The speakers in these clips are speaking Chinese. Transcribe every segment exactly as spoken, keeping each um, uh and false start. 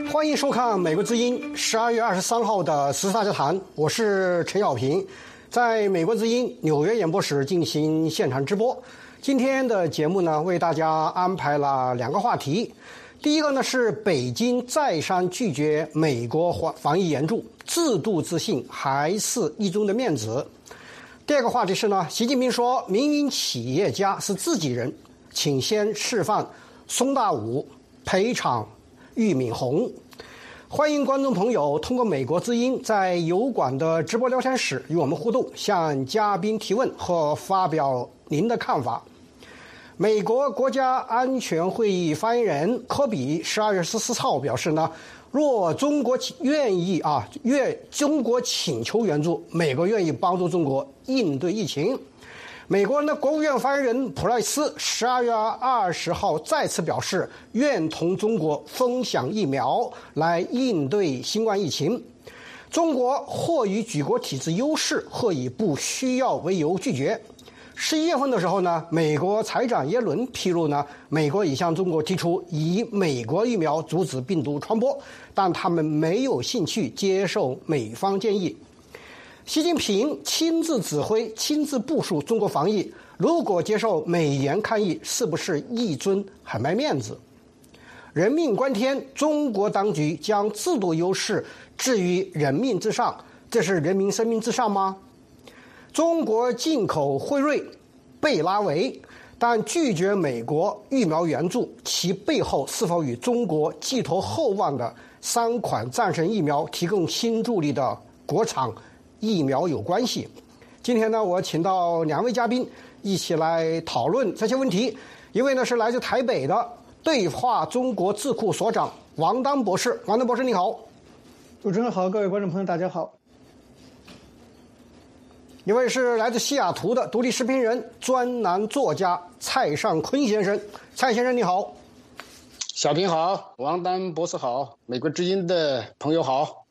欢迎收看《美国之音》十二月二十三号的时事大家谈，我是陈小平，在美国之音纽约演播室进行现场直播。今天的节目呢，为大家安排了两个话题。第一个呢是北京再三拒绝美国防疫援助，制度自信还是一中的面子。第二个话题是呢，习近平说民营企业家是自己人，请先释放松大武，赔偿俞敏洪。欢迎观众朋友通过美国之音在油管的直播聊天室与我们互动，向嘉宾提问和发表您的看法。美国国家安全会议发言人科比十二月十四号表示呢，若中国愿意啊，愿中国请求援助，美国愿意帮助中国应对疫情。美国的国务院发言人普赖斯十二月二十号再次表示，愿同中国分享疫苗来应对新冠疫情。中国或以举国体制优势，或以不需要为由拒绝。十一月份的时候呢，美国财长耶伦披露呢，美国已向中国提出以美国疫苗阻止病毒传播，但他们没有兴趣接受美方建议。习近平亲自指挥、亲自部署中国防疫，如果接受美元抗议，是不是一尊很卖面子？人命关天，中国当局将制度优势置于人命之上，这是人民生命至上吗？中国进口辉瑞、贝拉维，但拒绝美国疫苗援助，其背后是否与中国寄托厚望的三款战神疫苗提供新助力的国产疫苗有关系？今天呢，我请到两位嘉宾一起来讨论这些问题。一位呢是来自台北的对话中国智库所长王丹博士，王丹博士你好。 主持人好，各位观众朋友大家好。 一位是来自西雅图的独立视频人、专栏作家蔡尚坤先生，蔡先生你好。 小平好，王丹博士好，美国之音的朋友好。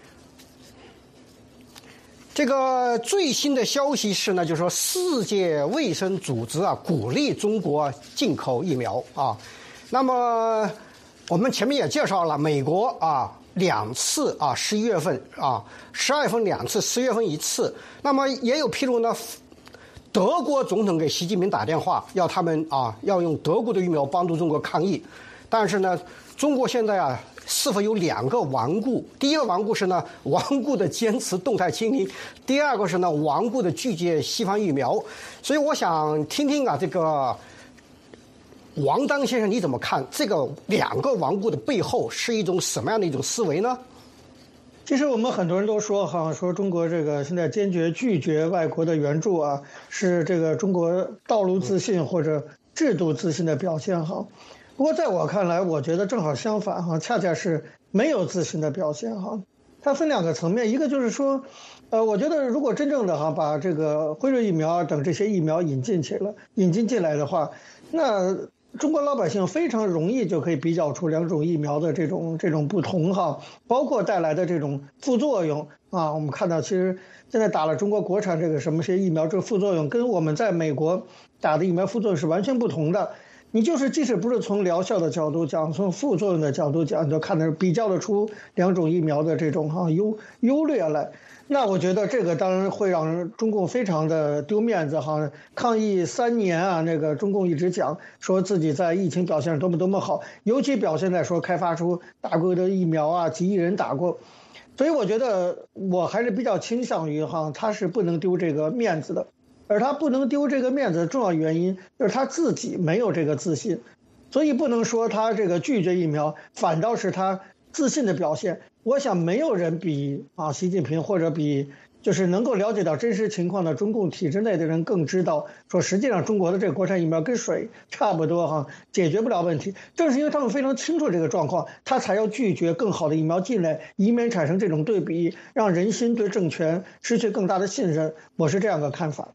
这个最新的消息是呢，就是说世界卫生组织啊鼓励中国进口疫苗啊。那么我们前面也介绍了，美国啊两次啊十一月份啊十二月份两次，十月份一次。那么也有披露呢，德国总统给习近平打电话，要他们啊要用德国的疫苗帮助中国抗疫。但是呢，中国现在啊是否有两个顽固？第一个顽固是呢，顽固的坚持动态清零；第二个是呢，顽固的拒绝西方疫苗。所以我想听听啊，这个王丹先生你怎么看这个两个顽固的背后是一种什么样的一种思维呢？ 其实我们很多人都说哈，说中国这个现在坚决拒绝外国的援助啊，是这个中国道路自信或者制度自信的表现哈。不过在我看来，我觉得正好相反哈，恰恰是没有自信的表现哈。它分两个层面，一个就是说，呃，我觉得如果真正的哈把这个辉瑞疫苗等这些疫苗引进起来、引进进来的话，那中国老百姓非常容易就可以比较出两种疫苗的这种这种不同哈，包括带来的这种副作用啊。我们看到，其实现在打了中国国产这个什么些疫苗，这个副作用跟我们在美国打的疫苗副作用是完全不同的。你就是即使不是从疗效的角度讲，从副作用的角度讲，你就看得比较得出两种疫苗的这种哈优优劣来。那我觉得这个当然会让中共非常的丢面子哈，抗疫三年啊，那个中共一直讲说自己在疫情表现多么多么好，尤其表现在说开发出大规模的疫苗啊，几亿人打过，所以我觉得我还是比较倾向于哈，他是不能丢这个面子的，而他不能丢这个面子的重要原因就是他自己没有这个自信，所以不能说他这个拒绝疫苗，反倒是他自信的表现。我想没有人比啊习近平或者比就是能够了解到真实情况的中共体制内的人更知道，说实际上中国的这个国产疫苗跟水差不多哈，解决不了问题。正是因为他们非常清楚这个状况，他才要拒绝更好的疫苗进来，以免产生这种对比，让人心对政权失去更大的信任。我是这样的看法。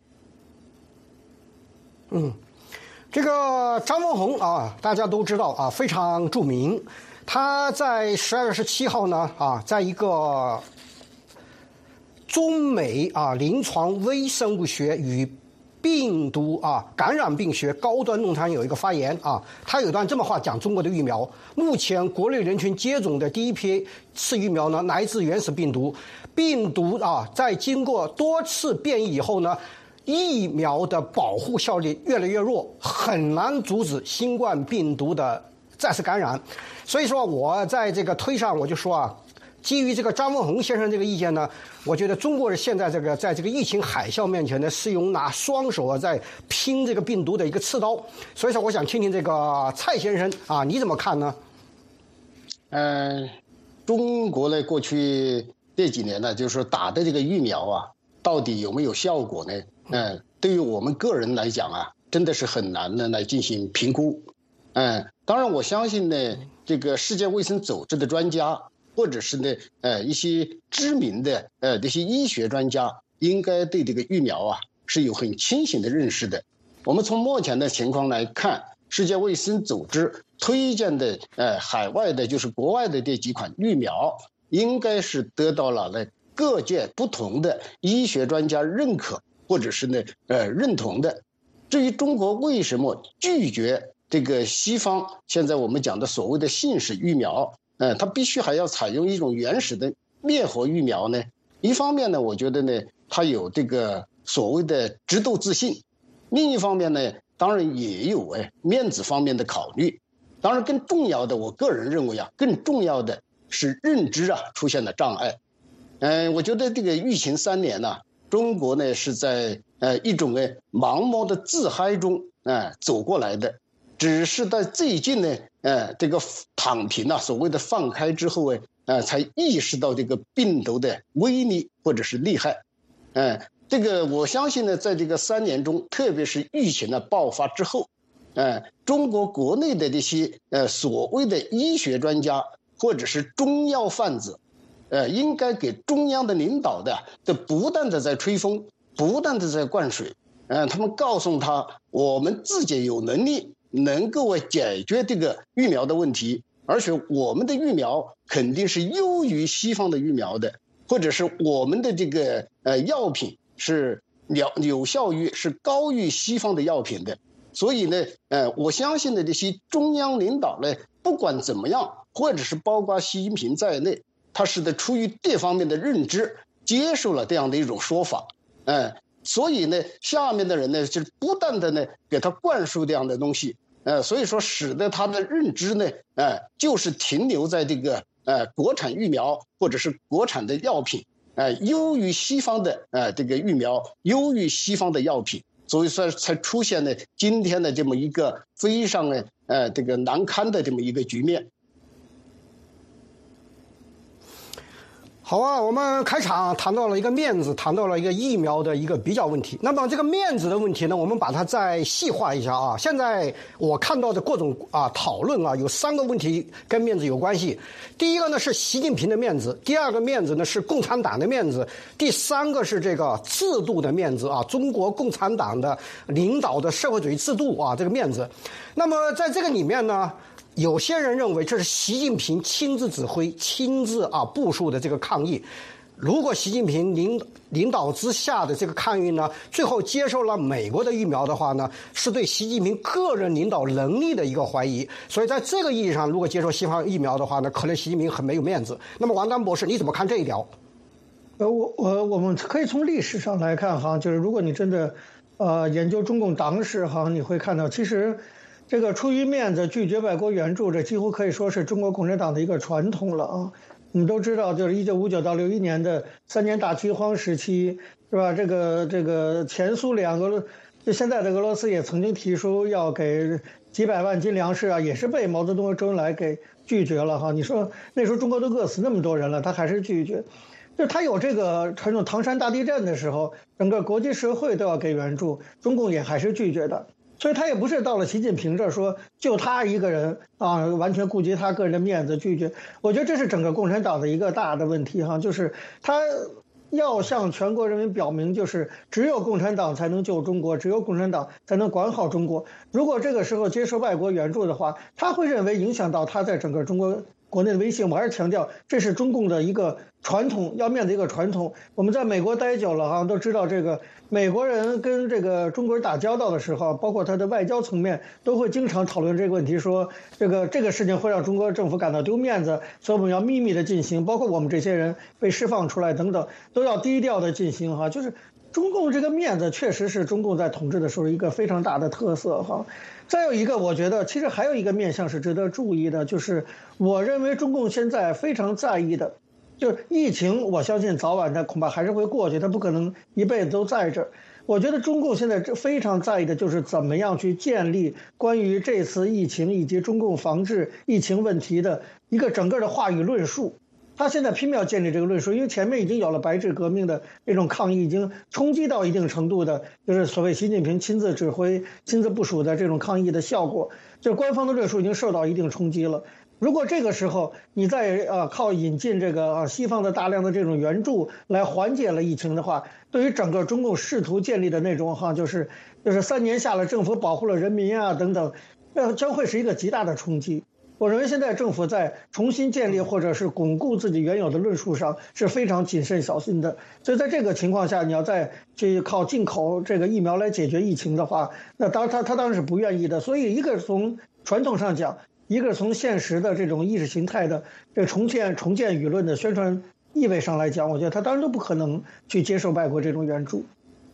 嗯，这个张文宏啊，大家都知道啊，非常著名。他在十二月十七号呢啊，在一个中美啊临床微生物学与病毒啊感染病学高端论坛有一个发言啊，他有一段这么话讲中国的疫苗：目前国内人群接种的第一批次疫苗呢，来自原始病毒，病毒啊在经过多次变异以后呢，疫苗的保护效力越来越弱，很难阻止新冠病毒的再次感染。所以说我在这个推上我就说啊，基于这个张文宏先生这个意见呢，我觉得中国人现在这个在这个疫情海啸面前呢，是用拿双手啊在拼这个病毒的一个刺刀。所以说我想听听这个蔡先生啊，你怎么看呢？ 嗯、呃，中国呢过去这几年呢，就是说打的这个疫苗啊，到底有没有效果呢？嗯、呃，对于我们个人来讲啊，真的是很难的来进行评估。嗯、呃，当然我相信呢，这个世界卫生组织的专家，或者是呢，呃，一些知名的呃这些医学专家，应该对这个疫苗啊是有很清醒的认识的。我们从目前的情况来看，世界卫生组织推荐的呃海外的，就是国外的这几款疫苗，应该是得到了呢各界不同的医学专家认可，或者是呢呃认同的。至于中国为什么拒绝这个西方现在我们讲的所谓的信使疫苗？呃，它必须还要采用一种原始的灭活疫苗呢。一方面呢，我觉得呢，它有这个所谓的制度自信；另一方面呢，当然也有哎面子方面的考虑。当然，更重要的，我个人认为啊，更重要的是认知啊出现了障碍。嗯、呃，我觉得这个疫情三年呢、啊，中国呢是在呃一种呢盲目的自嗨中啊、呃、走过来的。只是在最近呢，呃，这个躺平啊，所谓的放开之后，哎，呃，才意识到这个病毒的威力或者是厉害，嗯、呃，这个我相信呢，在这个三年中，特别是疫情的爆发之后，呃，中国国内的这些呃所谓的医学专家或者是中药贩子，呃，应该给中央的领导的，这不断的在吹风，不断的在灌水，呃，他们告诉他，我们自己有能力。能够解决这个疫苗的问题，而且我们的疫苗肯定是优于西方的疫苗的，或者是我们的这个呃药品是有有效率是高于西方的药品的。所以呢，呃，我相信的这些中央领导呢，不管怎么样，或者是包括习近平在内，他是的出于这方面的认知，接受了这样的一种说法，嗯、呃。所以呢，下面的人呢，就是不断的呢给他灌输这样的东西，呃，所以说使得他的认知呢，呃，就是停留在这个呃国产疫苗或者是国产的药品，呃，优于西方的呃这个疫苗，优于西方的药品，所以说才出现了今天的这么一个非常呢呃这个难堪的这么一个局面。 好啊，我们开场谈到了一个面子，谈到了一个疫苗的一个比较问题。那么这个面子的问题呢，我们把它再细化一下啊。现在我看到的各种啊讨论啊，有三个问题跟面子有关系。第一个呢是习近平的面子，第二个面子呢是共产党的面子，第三个是这个制度的面子啊，中国共产党的领导的社会主义制度啊这个面子。那么在这个里面呢，有些人认为这是习近平亲自指挥、亲自啊部署的这个抗议。如果习近平领领导之下的这个抗议呢，最后接受了美国的疫苗的话呢，是对习近平个人领导能力的一个怀疑。所以在这个意义上，如果接受西方疫苗的话呢，可能习近平很没有面子。那么王丹博士，你怎么看这一条？ 呃，我我我们可以从历史上来看哈，就是如果你真的呃研究中共党史哈，你会看到其实。这个出于面子拒绝外国援助，这几乎可以说是中国共产党的一个传统了啊。我们都知道，就是一九五九到六一年的三年大饥荒时期，是吧？这个这个前苏联俄罗，就现在的俄罗斯也曾经提出要给几百万斤粮食啊，也是被毛泽东和周恩来给拒绝了哈。你说那时候中国都饿死那么多人了，他还是拒绝。就他有这个传统，唐山大地震的时候，整个国际社会都要给援助，中共也还是拒绝的。所以他也不是到了习近平这儿说就他一个人啊，完全顾及他个人的面子拒绝。我觉得这是整个共产党的一个大的问题哈，就是他要向全国人民表明，就是只有共产党才能救中国，只有共产党才能管好中国。如果这个时候接受外国援助的话，他会认为影响到他在整个中国国内的威信，我还是强调这是中共的一个传统，要面的一个传统。我们在美国待久了哈，都知道这个美国人跟这个中国人打交道的时候，包括他的外交层面，都会经常讨论这个问题，说这个这个事情会让中国政府感到丢面子，所以我们要秘密的进行，包括我们这些人被释放出来等等，都要低调的进行哈，就是。中共这个面子确实是中共在统治的时候一个非常大的特色哈。再有一个，我觉得其实还有一个面向是值得注意的，就是我认为中共现在非常在意的，就是疫情，我相信早晚它恐怕还是会过去，它不可能一辈子都在这儿。我觉得中共现在非常在意的就是怎么样去建立关于这次疫情以及中共防治疫情问题的一个整个的话语论述。他现在拼命要建立这个论述，因为前面已经有了白纸革命的这种抗议，已经冲击到一定程度的，就是所谓习近平亲自指挥、亲自部署的这种抗议的效果，就是官方的论述已经受到一定冲击了。如果这个时候你再呃靠引进这个啊西方的大量的这种援助来缓解了疫情的话，对于整个中共试图建立的那种哈，就是就是三年下来政府保护了人民啊等等，呃将会是一个极大的冲击。我认为现在政府在重新建立或者是巩固自己原有的论述上是非常谨慎小心的，所以在这个情况下，你要再去靠进口这个疫苗来解决疫情的话，那当他他当然是不愿意的。所以一个从传统上讲，一个从现实的这种意识形态的这重建重建舆论的宣传意味上来讲，我觉得他当然都不可能去接受外国这种援助。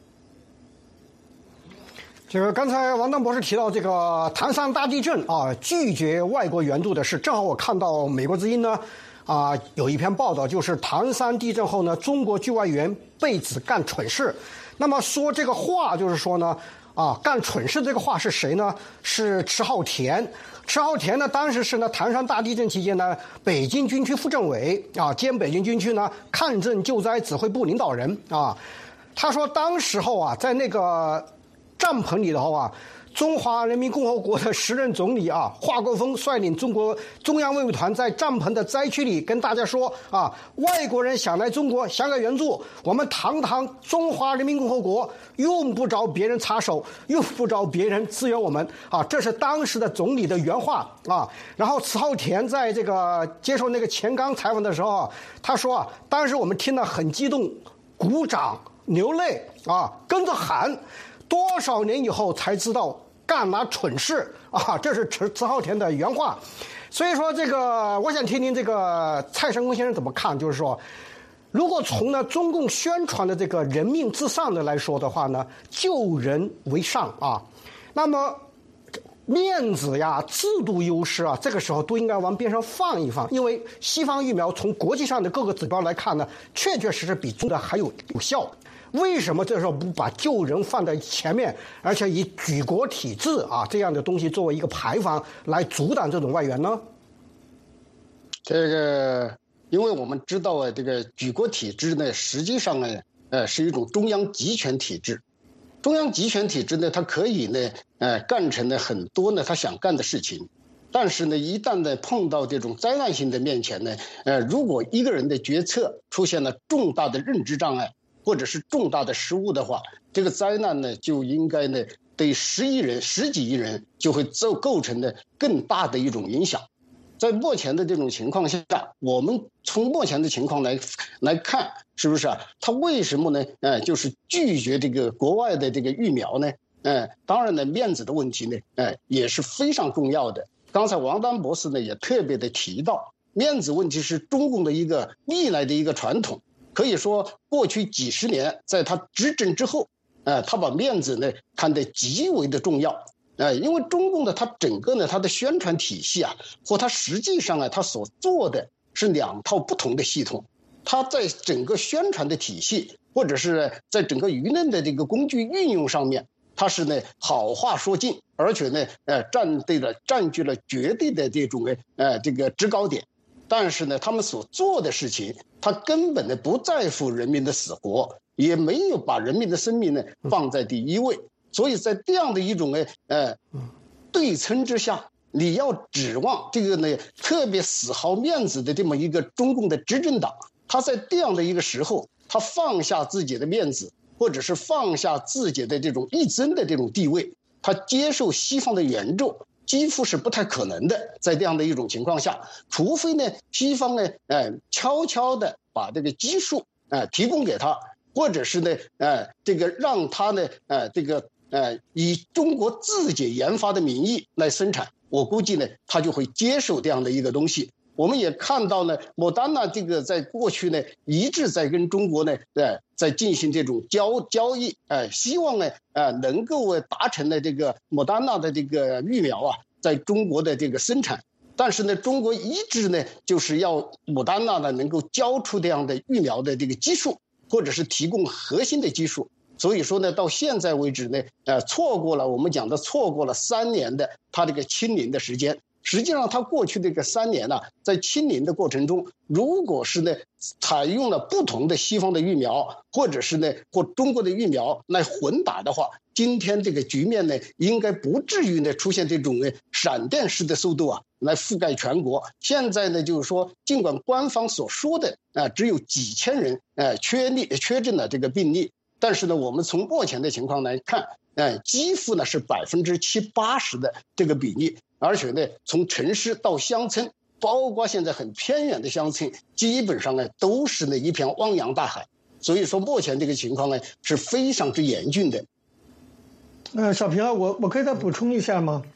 这个刚才王丹博士提到这个唐山大地震啊，拒绝外国援助的事，正好我看到美国之音呢，啊有一篇报道，就是唐山地震后呢，中国局外援被指干蠢事。那么说这个话就是说呢，啊干蠢事这个话是谁呢？是迟浩田。迟浩田呢，当时是呢唐山大地震期间呢，北京军区副政委啊兼北京军区呢抗震救灾指挥部领导人啊。他说当时候啊，在那个帐篷里头啊，中华人民共和国的时任总理啊，华国锋率领中国中央卫委团在帐篷的灾区里跟大家说啊，外国人想来中国想来援助，我们堂堂中华人民共和国用不着别人插手，用不着别人支援我们啊，这是当时的总理的原话啊。然后迟浩田在这个接受那个钱刚采访的时候，他说啊，当时我们听了很激动，鼓掌流泪啊，跟着喊。多少年以后才知道干嘛蠢事啊！这是迟迟浩田的原话。所以说，这个我想听听这个蔡尚功先生怎么看，就是说，如果从呢中共宣传的这个人命至上的来说的话呢，救人为上啊，那么面子呀、制度优势啊，这个时候都应该往边上放一放，因为西方疫苗从国际上的各个指标来看呢，确确实实比中的还有有效。为什么这时候不把救人放在前面，而且以举国体制啊这样的东西作为一个牌坊来阻挡这种外援呢？ 这个，因为我们知道啊，这个举国体制呢，实际上呢，呃，是一种中央集权体制。中央集权体制呢，它可以呢，呃，干成了很多呢他想干的事情，但是呢，一旦呢碰到这种灾难性的面前呢，呃，如果一个人的决策出现了重大的认知障碍，或者是重大的失误的话，这个灾难呢就应该呢对十亿人、十几亿人就会构构成的更大的一种影响。在目前的这种情况下，我们从目前的情况来来看，是不是啊？他为什么呢？呃，就是拒绝这个国外的这个疫苗呢？呃，当然呢，面子的问题呢，呃，也是非常重要的。刚才王丹博士呢也特别的提到，面子问题是中共的一个历来的一个传统。可以说，过去几十年，在他执政之后，呃，他把面子呢看得极为的重要，呃，因为中共的他整个呢，他的宣传体系啊，和他实际上啊，他所做的是两套不同的系统。他在整个宣传的体系，或者是在整个舆论的这个工具运用上面，他是呢好话说尽，而且呢，呃，占对了占据了绝对的这种呃这个制高点。但是呢，他们所做的事情，他根本呢不在乎人民的死活，也没有把人民的生命呢放在第一位。所以在这样的一种呢呃对称之下，你要指望这个呢特别死好面子的这么一个中共的执政党，他在这样的一个时候，他放下自己的面子，或者是放下自己的这种一尊的这种地位，他接受西方的援助， 几乎是不太可能的。在这样的一种情况下，除非呢西方呢，呃，悄悄的把这个技术呃提供给他，或者是呢，呃，这个让他呢，呃，这个呃以中国自己研发的名义来生产，我估计呢他就会接受这样的一个东西。我们也看到呢，莫丹娜这个在过去呢一直在跟中国呢，呃，在进行这种交交易，呃，希望呢，呃，能够达成了这个莫丹娜的这个疫苗啊，在中国的这个生产。但是呢，中国一直呢就是要莫丹娜呢能够交出这样的疫苗的这个技术，或者是提供核心的技术。所以说呢，到现在为止呢，呃，错过了我们讲的错过了三年的它这个清零的时间。实际上，它过去这个三年呢、啊，在清零的过程中，如果是呢采用了不同的西方的疫苗，或者是呢或中国的疫苗来混打的话，今天这个局面呢，应该不至于呢出现这种呢闪电式的速度啊，来覆盖全国。现在呢，就是说，尽管官方所说的啊、呃、只有几千人呃确立确诊了这个病例，但是呢，我们从目前的情况来看，呃，几乎呢是百分之七八十的这个比例。而且呢，从城市到乡村，包括现在很偏远的乡村，基本上呢都是呢一片汪洋大海。所以说，目前这个情况呢是非常之严峻的。 呃，小平啊，我我可以再补充一下吗？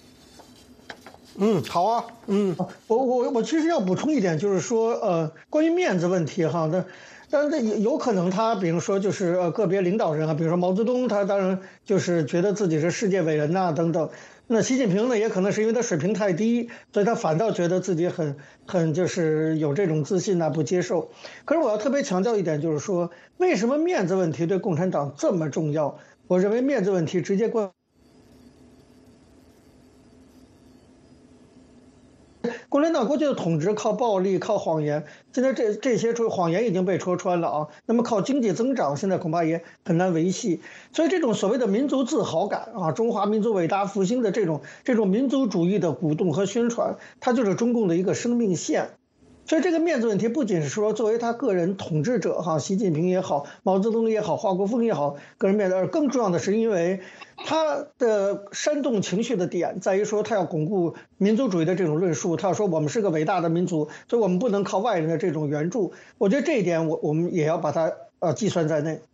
嗯，好啊，嗯， 我我我其实要补充一点，就是说，呃，关于面子问题哈，那当然这有可能他，比如说就是呃个别领导人啊，比如说毛泽东，他当然就是觉得自己是世界伟人呐、啊、等等。那习近平呢，也可能是因为他水平太低，所以他反倒觉得自己很很就是有这种自信呐、不接受。可是我要特别强调一点，就是说，为什么面子问题对共产党这么重要？我认为面子问题直接关。共产党过去的统治靠暴力、靠谎言，现在这这些说谎言已经被戳穿了啊。那么靠经济增长，现在恐怕也很难维系。所以这种所谓的民族自豪感啊，中华民族伟大复兴的这种这种民族主义的鼓动和宣传，它就是中共的一个生命线。所以这个面子问题不仅是说作为他个人统治者哈，习近平也好，毛泽东也好，华国锋也好，个人面子，而更重要的是因为他的煽动情绪的点在于说他要巩固民族主义的这种论述，他要说我们是个伟大的民族，所以我们不能靠外人的这种援助。我觉得这一点我我们也要把它呃计算在内。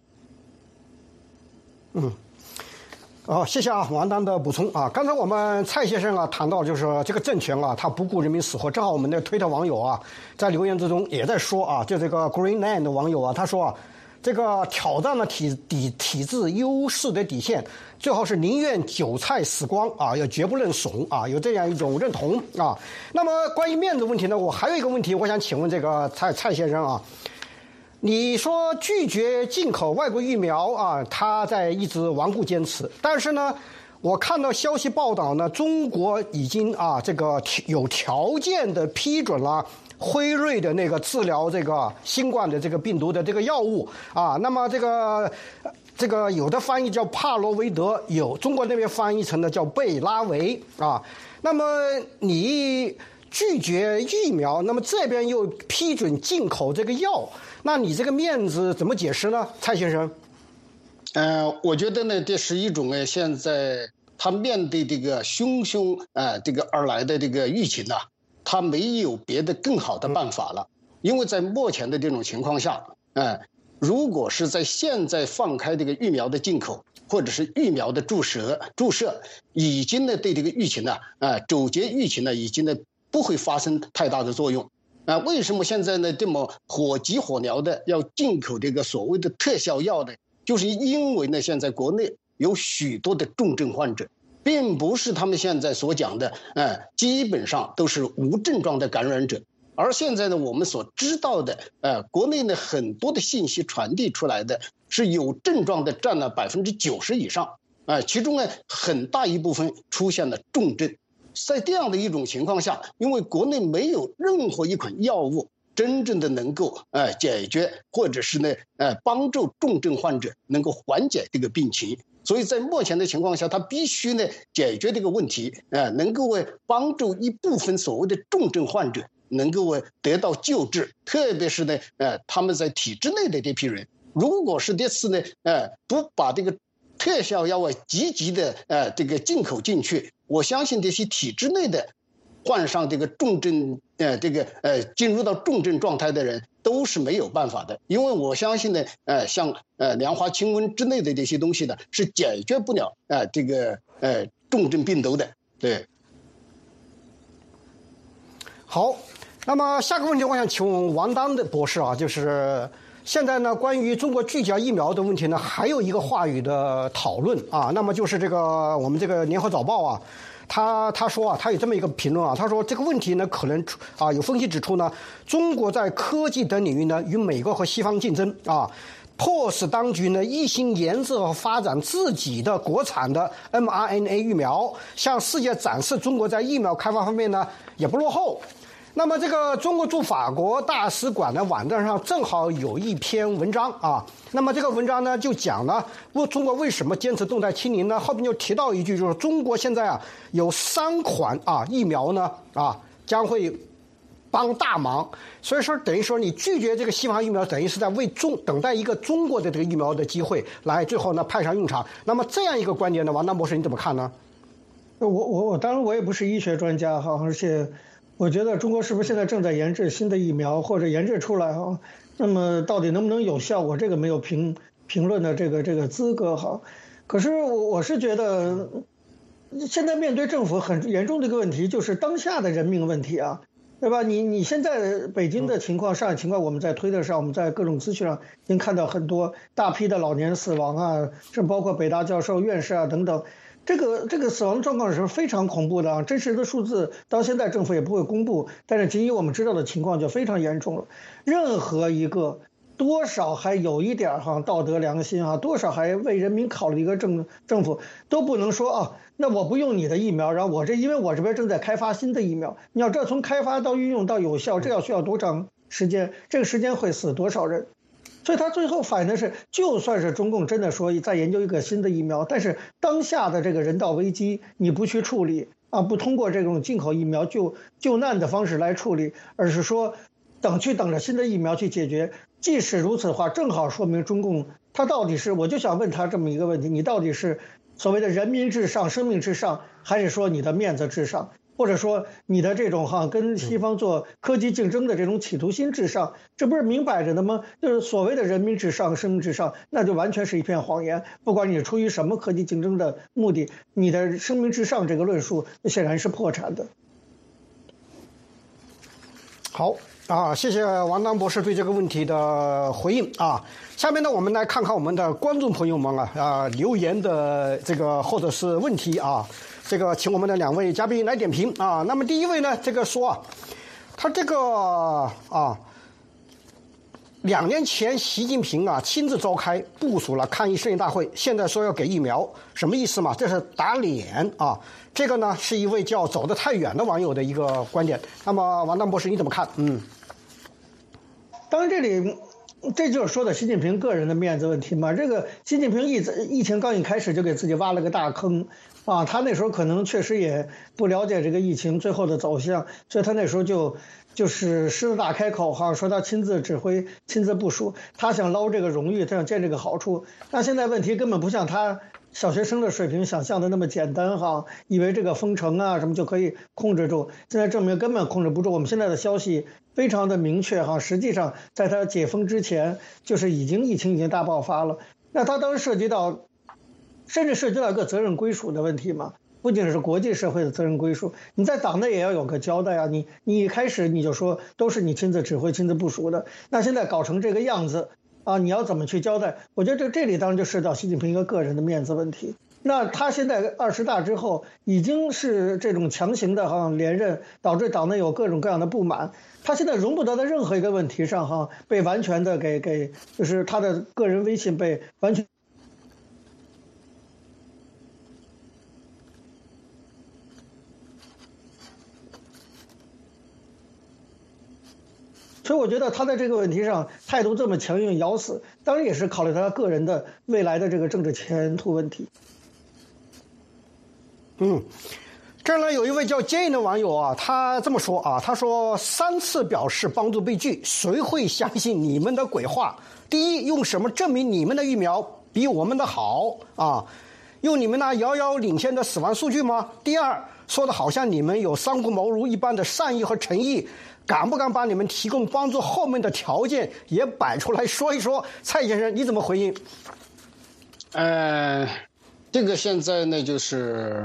嗯。哦，谢谢啊，王丹的补充啊。刚才我们蔡先生啊谈到，就是这个政权啊，他不顾人民死活。正好我们的推特网友啊，在留言之中也在说啊，就这个 Greenland 的网友啊，他说啊，这个挑战了体体体制优势的底线，最好是宁愿韭菜死光啊，也绝不认怂啊，有这样一种认同啊。那么关于面子问题呢，我还有一个问题，我想请问这个蔡蔡先生啊。你说拒绝进口外国疫苗啊，他在一直顽固坚持。但是呢，我看到消息报道呢，中国已经啊这个有条件的批准了辉瑞的那个治疗这个新冠的这个病毒的这个药物啊。那么这个这个有的翻译叫帕罗维德，有中国那边翻译成的叫贝拉维啊。那么你拒绝疫苗，那么这边又批准进口这个药。那你这个面子怎么解释呢，蔡先生？ 呃，我觉得呢，这是一种呢，现在他面对这个汹汹啊、呃、这个而来的这个疫情啊，他没有别的更好的办法了。因为在目前的这种情况下，呃，如果是在现在放开这个疫苗的进口，或者是疫苗的注射注射，已经呢对这个疫情呢，啊、呃，阻截疫情呢，已经呢不会发生太大的作用。啊，为什么现在呢这么火急火燎的要进口这个所谓的特效药呢？就是因为呢现在国内有许多的重症患者，并不是他们现在所讲的，呃，基本上都是无症状的感染者。而现在呢，我们所知道的，呃，国内呢很多的信息传递出来的是有症状的占了百分之九十以上，啊、呃，其中呢很大一部分出现了重症。在这样的一种情况下，因为国内没有任何一款药物真正的能够呃解决，或者是呢呃帮助重症患者能够缓解这个病情，所以在目前的情况下，他必须呢解决这个问题，呃能够为帮助一部分所谓的重症患者能够为得到救治，特别是呢呃他们在体制内的这批人，如果是这次呢呃不把这个特效药啊积极的呃这个进口进去， 我相信这些体制内的患上这个重症呃这个呃进入到重症状态的人都是没有办法的，因为我相信呢，呃像呃莲花清瘟之类的这些东西呢，是解决不了呃这个呃重症病毒的。对。 好，那么下个问题我想请问王丹的博士啊，就是现在呢关于中国聚焦疫苗的问题呢，还有一个话语的讨论啊，那么就是这个我们这个联合早报啊。他他说啊，他有这么一个评论啊，他说这个问题呢，可能啊有分析指出呢，中国在科技等领域呢与美国和西方竞争啊，迫使当局呢一心研制和发展自己的国产的 M R N A 疫苗，向世界展示中国在疫苗开发方面呢也不落后。那么这个中国驻法国大使馆的网站上正好有一篇文章啊，那么这个文章呢就讲了中国为什么坚持动态清零呢？后面就提到一句，就是中国现在啊有三款啊疫苗呢啊将会帮大忙，所以说等于说你拒绝这个西方疫苗，等于是在为中等待一个中国的这个疫苗的机会来最后呢派上用场。那么这样一个观点呢，王丹博士你怎么看呢？ 我我我当然我也不是医学专家哈，而且。我觉得中国是不是现在正在研制新的疫苗，或者研制出来哈？那么到底能不能有效，我这个没有评评论的这个这个资格哈。可是我我是觉得，现在面对政府很严重的一个问题，就是当下的人命问题啊，对吧？你你现在北京的情况、上海情况，我们在推特上，我们在各种资讯上已经看到很多大批的老年死亡啊，这包括北大教授、院士啊等等。这个这个死亡状况是非常恐怖的啊！真实的数字到现在政府也不会公布，但是仅以我们知道的情况就非常严重了。任何一个多少还有一点哈道德良心啊，多少还为人民考虑一个政政府都不能说啊，那我不用你的疫苗，然后我这因为我这边正在开发新的疫苗，你要知道从开发到运用到有效，这要需要多长时间？这个时间会死多少人？所以他最后反映的是，就算是中共真的说在研究一个新的疫苗，但是当下的这个人道危机你不去处理啊，不通过这种进口疫苗救救难的方式来处理，而是说等去等着新的疫苗去解决。即使如此的话，正好说明中共他到底是，我就想问他这么一个问题，你到底是所谓的人民至上、生命至上，还是说你的面子至上？或者说你的这种哈跟西方做科技竞争的这种企图心至上，这不是明摆着的吗？就是所谓的人民至上、生命至上，那就完全是一片谎言。不管你出于什么科技竞争的目的，你的生命至上这个论述显然是破产的。 好啊，谢谢王丹博士对这个问题的回应啊。下面呢，我们来看看我们的观众朋友们啊啊留言的这个或者是问题啊。这个请我们的两位嘉宾来点评啊。那么第一位呢，这个说啊，他这个啊，两年前习近平啊亲自召开部署了抗疫胜利大会，现在说要给疫苗，什么意思嘛？这是打脸啊！这个呢是一位叫走得太远的网友的一个观点。那么王丹博士你怎么看？嗯， 当然这里。这就是说的习近平个人的面子问题嘛。这个习近平疫疫情刚一开始就给自己挖了个大坑啊，他那时候可能确实也不了解这个疫情最后的走向，所以他那时候就就是狮子大开口哈，说他亲自指挥、亲自部署，他想捞这个荣誉，他想见这个好处。那现在问题根本不像他小学生的水平想象的那么简单哈，以为这个封城啊什么就可以控制住，现在证明根本控制不住。我们现在的消息非常的明确哈，实际上在他解封之前，就是已经疫情已经大爆发了。那他当时涉及到，甚至涉及到一个责任归属的问题嘛，不仅是国际社会的责任归属，你在党内也要有个交代啊。你你一开始你就说都是你亲自指挥、亲自部署的，那现在搞成这个样子啊，你要怎么去交代？我觉得这这里当然就涉及到习近平一个个人的面子问题。那他现在二十大之后已经是这种强行的哈连任，导致党内有各种各样的不满。他现在容不得在任何一个问题上哈被完全的给给，就是他的个人威信被完全。所以我觉得他在这个问题上态度这么强硬咬死，当然也是考虑他个人的未来的这个政治前途问题。 嗯，这儿呢有一位叫 Jane 的网友啊，他这么说啊，他说三次表示帮助被拒，谁会相信你们的鬼话？第一，用什么证明你们的疫苗比我们的好啊？ 用你们那遥遥领先的死亡数据吗？第二，说的好像你们有三顾茅庐一般的善意和诚意，敢不敢把你们提供帮助后面的条件也摆出来说一说？蔡先生，你怎么回应？ 呃，这个现在呢，就是，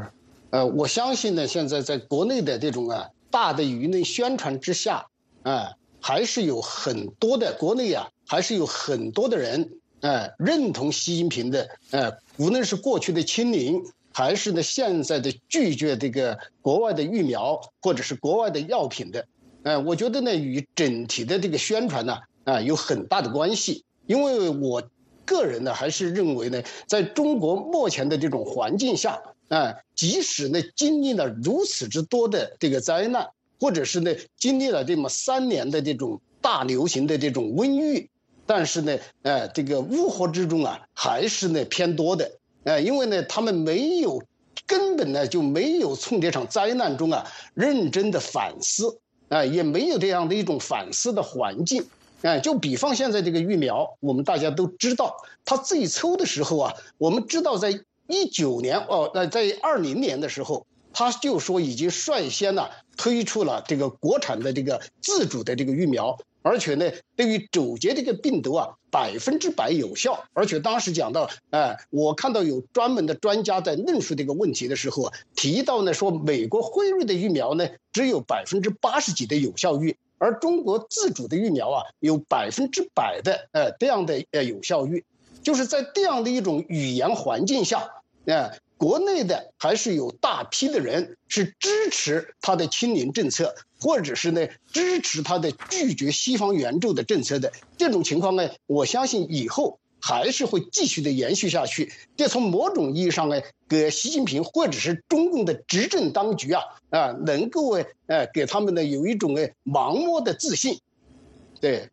呃，我相信呢，现在在国内的这种啊大的舆论宣传之下，啊、呃，还是有很多的国内啊，还是有很多的人，呃，认同习近平的，呃，无论是过去的清零，还是呢现在的拒绝这个国外的疫苗或者是国外的药品的，呃，我觉得呢与整体的这个宣传呢，啊、呃，有很大的关系，因为我。个人呢，还是认为呢，在中国目前的这种环境下，啊，即使呢经历了如此之多的这个灾难，或者是呢经历了这么三年的这种大流行的这种瘟疫，但是呢，呃，这个乌合之众啊，还是呢偏多的，呃，因为呢他们没有根本呢就没有从这场灾难中啊认真的反思，啊、呃，也没有这样的一种反思的环境。哎，就比方现在这个疫苗，我们大家都知道，他最初的时候啊，我们知道在一九年哦，呃，在二零年的时候，他就说已经率先呢、啊、推出了这个国产的这个自主的这个疫苗，而且呢，对于肘节这个病毒啊，百分之百有效。而且当时讲到，哎、呃，我看到有专门的专家在论述这个问题的时候啊，提到呢说，美国辉瑞的疫苗呢只有百分之八十几的有效率。而中国自主的疫苗啊，有百分之百的呃这样的呃有效率，就是在这样的一种语言环境下，呃，国内的还是有大批的人是支持他的清零政策，或者是呢支持他的拒绝西方援助的政策的这种情况呢，我相信以后还是会继续的延续下去。这从某种意义上呢，给习近平或者是中共的执政当局啊啊，能够呃给他们呢有一种呃盲目的自信，对。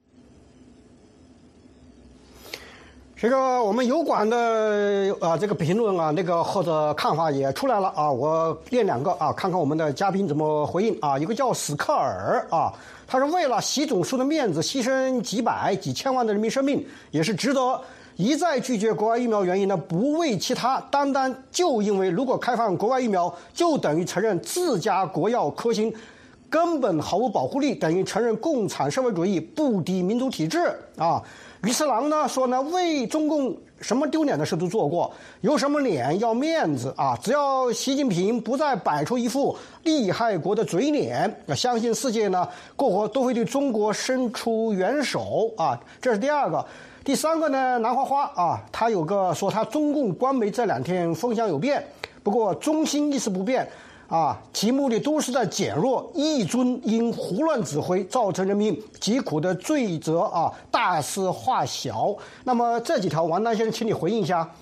这个我们油管的啊这个评论啊，那个或者看法也出来了啊，我列两个啊，看看我们的嘉宾怎么回应啊。一个叫史克尔啊，他说为了习总书的面子，牺牲几百几千万的人民生命也是值得。一再拒绝国外疫苗原因呢，不为其他，单单就因为如果开放国外疫苗，就等于承认自家国药科兴根本毫无保护力，等于承认共产社会主义不敌民主体制啊。于次郎呢说呢，为中共什么丢脸的事都做过，有什么脸要面子啊？只要习近平不再摆出一副利害国的嘴脸，相信世界呢各国都会对中国伸出援手啊。这是第二个。第三个呢，南花花啊，他有个说他中共官媒这两天风向有变，不过中心意思不变啊，其目的都是在减弱一尊因胡乱指挥造成人民疾苦的罪责啊，大事化小。那么这几条，王丹先生，请你回应一下。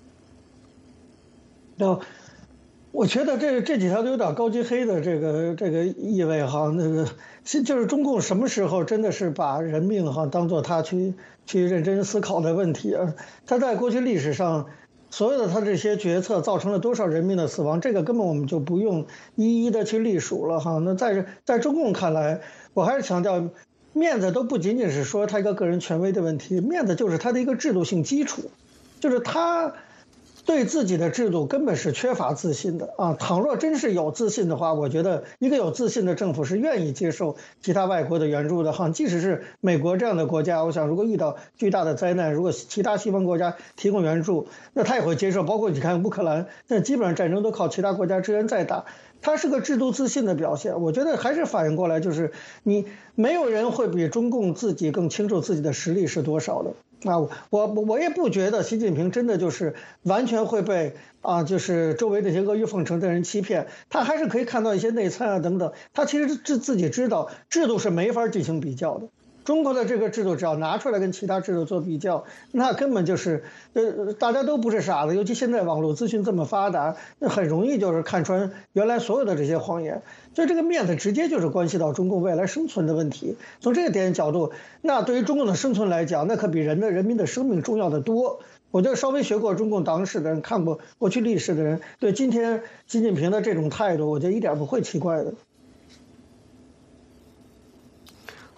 那我觉得这这几条都有点高级黑的这个这个意味哈，那个就是中共什么时候真的是把人命哈当做他去去认真思考的问题啊？他在过去历史上所有的他这些决策造成了多少人民的死亡，这个根本我们就不用一一的去历数了哈。那在在中共看来，我还是强调，面子都不仅仅是说他一个个人权威的问题，面子就是他的一个制度性基础，就是他对自己的制度根本是缺乏自信的啊！倘若真是有自信的话，我觉得一个有自信的政府是愿意接受其他外国的援助的哈。即使是美国这样的国家，我想如果遇到巨大的灾难，如果其他西方国家提供援助，那他也会接受。包括你看乌克兰，那基本上战争都靠其他国家支援在打，它是个制度自信的表现。我觉得还是反映过来，就是你没有人会比中共自己更清楚自己的实力是多少的。啊，我我也不觉得习近平真的就是完全会被啊，就是周围这些阿谀奉承的人欺骗，他还是可以看到一些内参啊等等，他其实自自己知道制度是没法进行比较的。中国的这个制度只要拿出来跟其他制度做比较，那根本就是呃大家都不是傻子，尤其现在网络资讯这么发达，那很容易就是看穿原来所有的这些谎言。所以这个面子直接就是关系到中共未来生存的问题。从这个点角度，那对于中共的生存来讲，那可比人的人民的生命重要的多。我觉得稍微学过中共党史的人，看过过去历史的人，对今天习近平的这种态度，我觉得一点不会奇怪的。 好。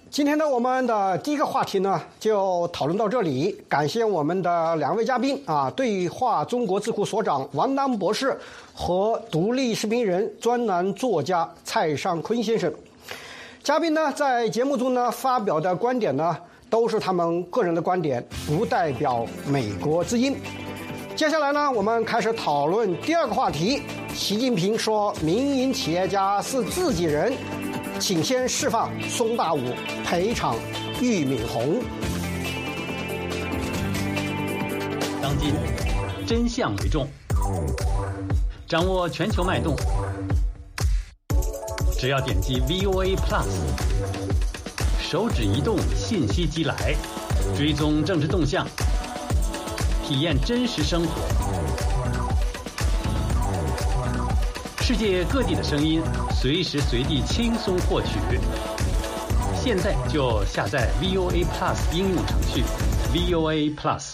今天呢，我们的第一个话题呢，就讨论到这里。感谢我们的两位嘉宾啊，对话中国智库所长王丹博士和独立视频人、专栏作家蔡尚坤先生。嘉宾呢，在节目中呢发表的观点呢，都是他们个人的观点，不代表美国之音。接下来呢，我们开始讨论第二个话题。习近平说，民营企业家是自己人。请先释放松大武，赔偿俞敏洪。 当今真相为重，掌握全球脉动，只要点击 V O A Plus， 手指移动，信息即来，追踪政治动向，体验真实生活。世界各地的声音，随时随地轻松获取。现在就下载 V O A Plus 应用程序 V O A Plus。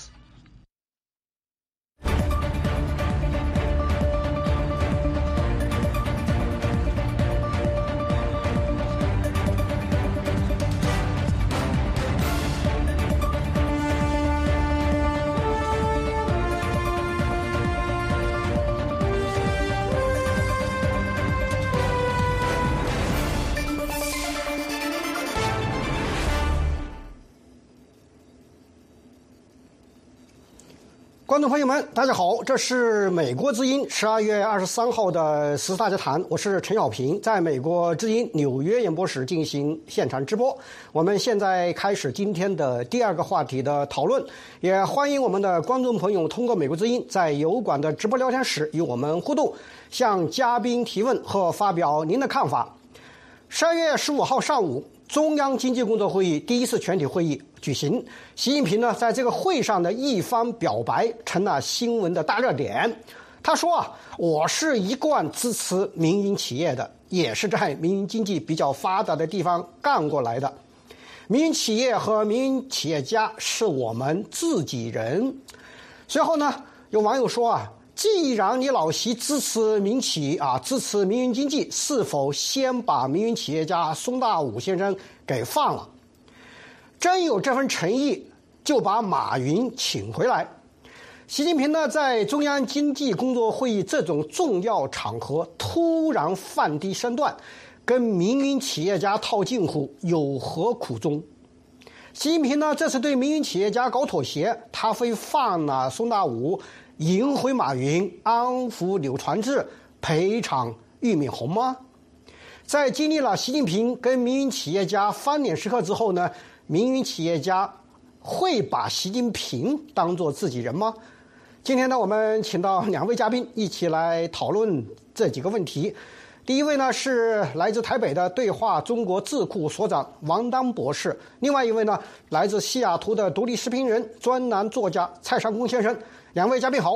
观众朋友们，大家好，这是美国之音十二月二十三号的时事大家谈，我是陈小平，在美国之音纽约演播室进行现场直播。我们现在开始今天的第二个话题的讨论，也欢迎我们的观众朋友通过美国之音在油管的直播聊天室与我们互动，向嘉宾提问和发表您的看法。十二月十五号上午，中央经济工作会议第一次全体会议举行，习近平呢在这个会上的一番表白成了新闻的大热点。他说啊，我是一贯支持民营企业的，也是在民营经济比较发达的地方干过来的。民营企业和民营企业家是我们自己人。随后呢，有网友说啊，既然你老习支持民企啊，支持民营经济，是否先把民营企业家松大武先生给放了？真有这份诚意，就把马云请回来。习近平呢，在中央经济工作会议这种重要场合突然放低身段，跟民营企业家套近乎，有何苦衷？习近平呢，这次对民营企业家搞妥协，他会放了松大武，赢回马云，安抚柳传志，赔偿俞敏洪吗？在经历了习近平跟民营企业家翻脸时刻之后呢，民营企业家会把习近平当作自己人吗？今天呢，我们请到两位嘉宾一起来讨论这几个问题。第一位呢是来自台北的对话中国智库所长王丹博士，另外一位呢来自西雅图的独立视频人、专栏作家蔡尚坤先生。两位嘉宾好。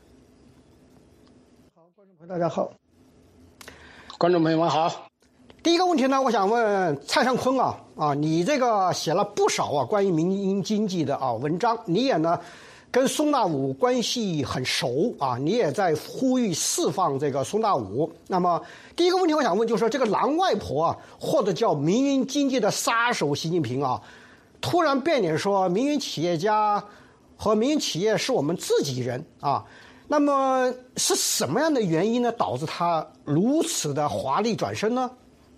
好，观众朋友大家好。 观众朋友们好。 第一个问题呢，我想问蔡尚坤啊啊，你这个写了不少啊关于民营经济的啊文章，你也呢跟松大武关系很熟啊，你也在呼吁释放这个松大武。那么第一个问题我想问，就是说这个狼外婆啊，或者叫民营经济的杀手习近平啊，突然变脸说民营企业家和民营企业是我们自己人啊，那么是什么样的原因呢，导致他如此的华丽转身呢？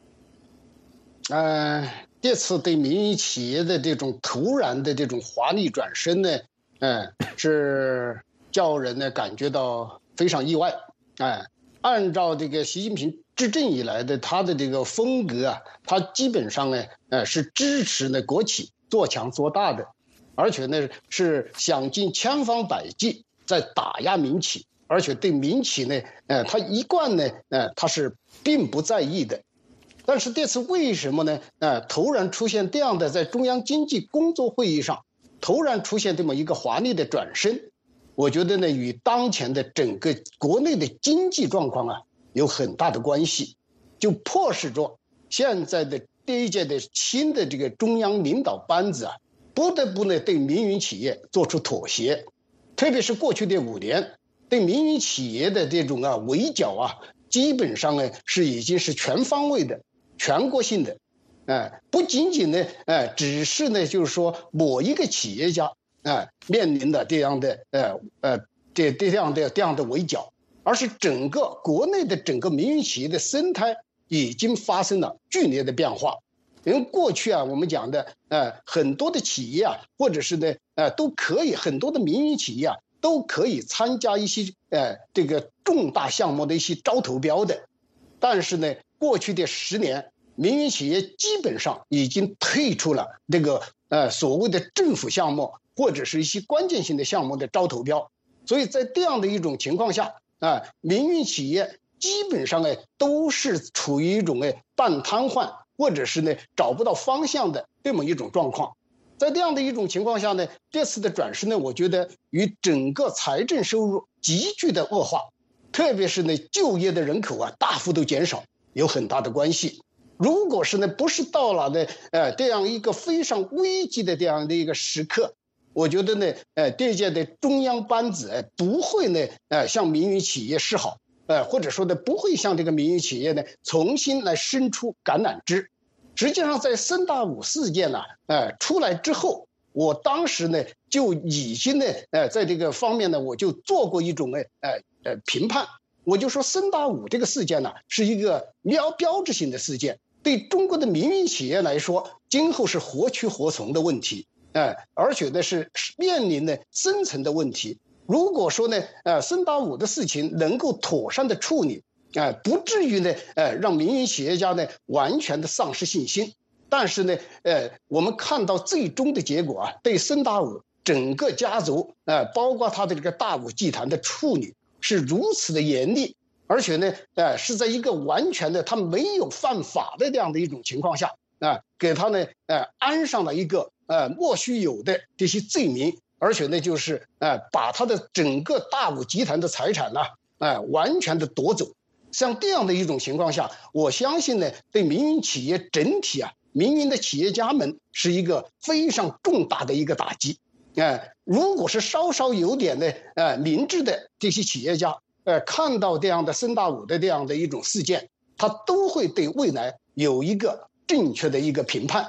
呃，这次对民营企业的这种突然的这种华丽转身呢，嗯、呃，是叫人呢感觉到非常意外。哎、呃，按照这个习近平执政以来的他的这个风格啊，他基本上呢，呃，是支持呢国企做强做大的，而且呢是想尽千方百计在打压民企，而且对民企呢，呃，他一贯呢，呃，他是并不在意的。但是这次为什么呢？呃，突然出现这样的，在中央经济工作会议上，突然出现这么一个华丽的转身，我觉得呢，与当前的整个国内的经济状况啊有很大的关系，就迫使着现在的这一届的新的这个中央领导班子啊，不得不呢对民营企业做出妥协，特别是过去的五年，对民营企业的这种啊围剿啊，基本上呢是已经是全方位的。全国性的， 哎，不仅仅呢，哎，只是呢，就是说某一个企业家，哎，面临的这样的，呃呃，这这样的这样的围剿，而是整个国内的整个民营企业的生态已经发生了剧烈的变化。因为过去啊，我们讲的，呃，很多的企业啊，或者是呢，呃，都可以，很多的民营企业啊，都可以参加一些，呃，这个重大项目的一些招投标的，但是呢，过去的十年，民营企业基本上已经退出了这个，呃，所谓的政府项目或者是一些关键性的项目的招投标，所以在这样的一种情况下，啊、呃，民营企业基本上呢，都是处于一种哎半瘫痪，或者是呢找不到方向的这么一种状况。在这样的一种情况下呢，这次的转势呢，我觉得与整个财政收入急剧的恶化，特别是呢就业的人口啊大幅度减少有很大的关系。如果是呢不是到了呢呃这样一个非常危机的这样的一个时刻，我觉得呢呃这届的中央班子呃不会呢呃向民营企业示好。呃，或者说呢，不会向这个民营企业呢重新来伸出橄榄枝。实际上，在森达五事件呢，呃，出来之后，我当时呢就已经呢，呃，在这个方面呢，我就做过一种呢，呃呃评判。我就说，森达五这个事件呢，是一个标标志性的事件，对中国的民营企业来说，今后是活趋活从的问题，呃，而且呢是面临呢深层的问题。如果说呢，呃，森达五的事情能够妥善的处理，啊、呃，不至于呢，呃，让民营企业家呢完全的丧失信心。但是呢，呃，我们看到最终的结果啊，对森达五整个家族，呃，包括他的这个大武集团的处理是如此的严厉，而且呢，呃，是在一个完全的他没有犯法的这样的一种情况下，啊、呃，给他呢，呃，安上了一个呃莫须有的这些罪名。而且呢，就是呃，把他的整个大武集团的财产呢，呃，完全的夺走。像这样的一种情况下，我相信呢，对民营企业整体啊，民营的企业家们是一个非常重大的一个打击。呃，如果是稍稍有点的呃明智的这些企业家，呃，看到这样的森达五的这样的一种事件，他都会对未来有一个正确的一个评判。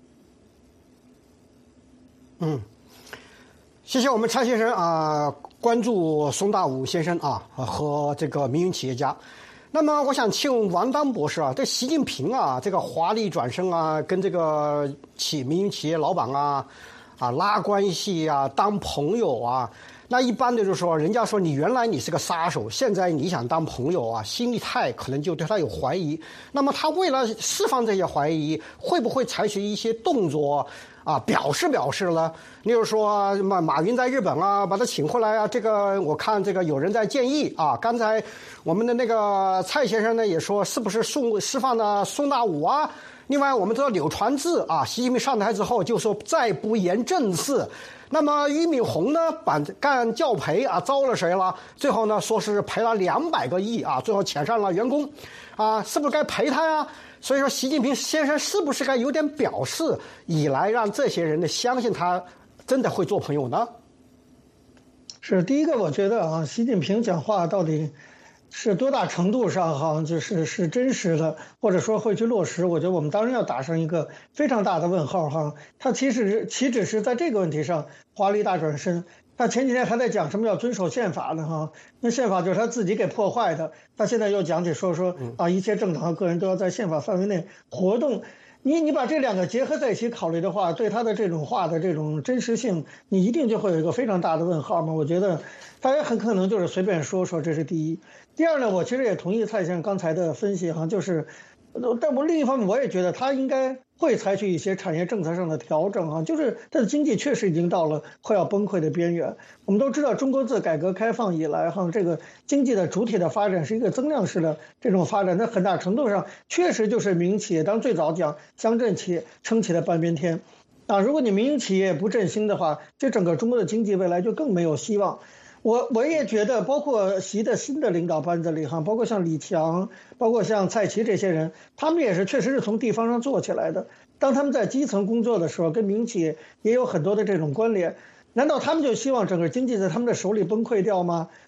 嗯。谢谢我们蔡先生啊，关注松大武先生啊和这个民营企业家。那么我想请王丹博士啊，这习近平啊这个华丽转身啊，跟这个企民营企业老板啊啊拉关系啊，当朋友啊，那一般的就是说，人家说你原来你是个杀手，现在你想当朋友啊，心里态可能就对他有怀疑。那么他为了释放这些怀疑，会不会采取一些动作？啊，表示表示了，例如说马马云在日本啊，把他请回来啊，这个我看这个有人在建议啊，刚才我们的那个蔡先生呢也说，是不是送释放的松大武啊？另外我们知道柳传志啊，习近平上台之后就说再不言政事。那么俞敏洪呢，把干教培啊，招了谁了？最后呢，说是赔了两百个亿啊，最后遣散了员工，啊，是不是该赔他呀？所以说，习近平先生是不是该有点表示，以来让这些人呢相信他真的会做朋友呢？ 是第一个，我觉得啊，习近平讲话到底是多大程度上哈，就是是真实的，或者说会去落实？我觉得我们当然要打上一个非常大的问号哈。他其实岂止是在这个问题上华丽大转身？他前几天还在讲什么要遵守宪法呢哈？那宪法就是他自己给破坏的。他现在又讲起说说啊，一切政党和个人都要在宪法范围内活动。你你把这两个结合在一起考虑的话，对他的这种话的这种真实性，你一定就会有一个非常大的问号嘛。我觉得他也很可能就是随便说说，这是第一。第二呢，我其实也同意蔡先生刚才的分析哈，就是，但我另一方面我也觉得他应该会采取一些产业政策上的调整啊，就是它的经济确实已经到了快要崩溃的边缘。我们都知道，中国自改革开放以来哈，这个经济的主体的发展是一个增量式的这种发展，在很大程度上确实就是民营企业，当最早讲乡镇企业撑起了半边天，啊，如果你民营企业不振兴的话，这整个中国的经济未来就更没有希望。我我也觉得，包括习的新的领导班子里哈，包括像李强，包括像蔡奇这些人，他们也是确实是从地方上做起来的。当他们在基层工作的时候，跟民营企业也有很多的这种关联。难道他们就希望整个经济在他们的手里崩溃掉吗？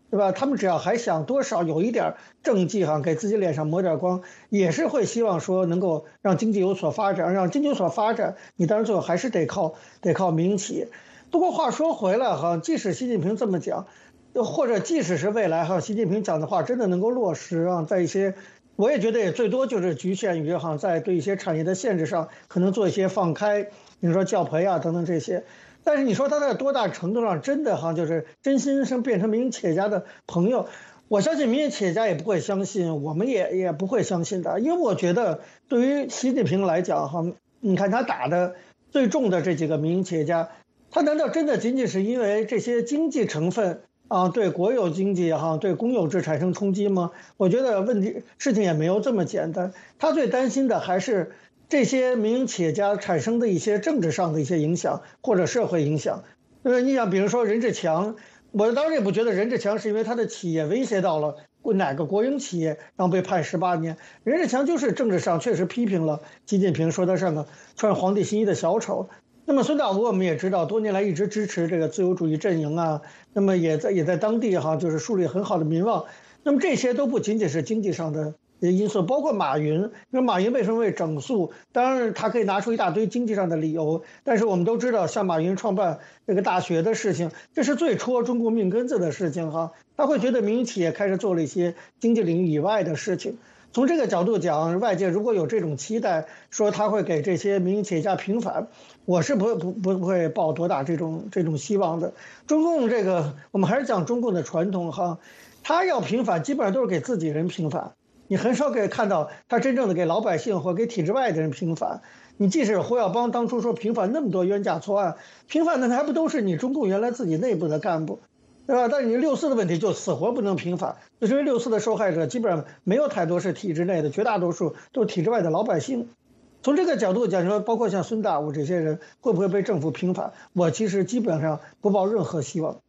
对吧？他们只要还想多少有一点政绩哈，给自己脸上抹点光，也是会希望说能够让经济有所发展，让经济有所发展，你当然最后还是得靠得靠民营企业。不过话说回来哈，即使习近平这么讲，或者即使是未来哈，习近平讲的话真的能够落实啊，在一些，我也觉得也最多就是局限于哈，在对一些产业的限制上，可能做一些放开，你说教培啊等等这些。但是你说他在多大程度上真的哈，就是真心是变成民营企业家的朋友，我相信民营企业家也不会相信，我们也也不会相信的，因为我觉得对于习近平来讲哈，你看他打的最重的这几个民营企业家，他难道真的仅仅是因为这些经济成分啊对国有经济哈对公有制产生冲击吗？我觉得问题事情也没有这么简单，他最担心的还是这些民营企业家产生的一些政治上的一些影响或者社会影响。呃，你想，比如说任志强，我当然也不觉得任志强是因为他的企业威胁到了哪个国营企业，然后被判十八年。任志强就是政治上确实批评了习近平，说他是个穿皇帝新衣的小丑。那么孙大武我们也知道，多年来一直支持这个自由主义阵营啊，那么也在也在当地哈就是树立很好的民望。那么这些都不仅仅是经济上的因素，包括马云。那马云为什么会整肃？当然他可以拿出一大堆经济上的理由，但是我们都知道，像马云创办这个大学的事情，这是最戳中国命根子的事情哈。他会觉得民营企业开始做了一些经济领域以外的事情。从这个角度讲，外界如果有这种期待，说他会给这些民营企业家平反，我是不会不不不会抱多大这种这种希望的。中共这个，我们还是讲中共的传统哈，他要平反，基本上都是给自己人平反。你很少可以看到他真正的给老百姓或给体制外的人平反。你即使胡耀邦当初说平反那么多冤假错案，平反的还不都是你中共原来自己内部的干部，对吧？但是你六四的问题就死活不能平反，就是因为六四的受害者基本上没有太多是体制内的，绝大多数都是体制外的老百姓。从这个角度讲说，包括像孙大武这些人会不会被政府平反，我其实基本上不抱任何希望。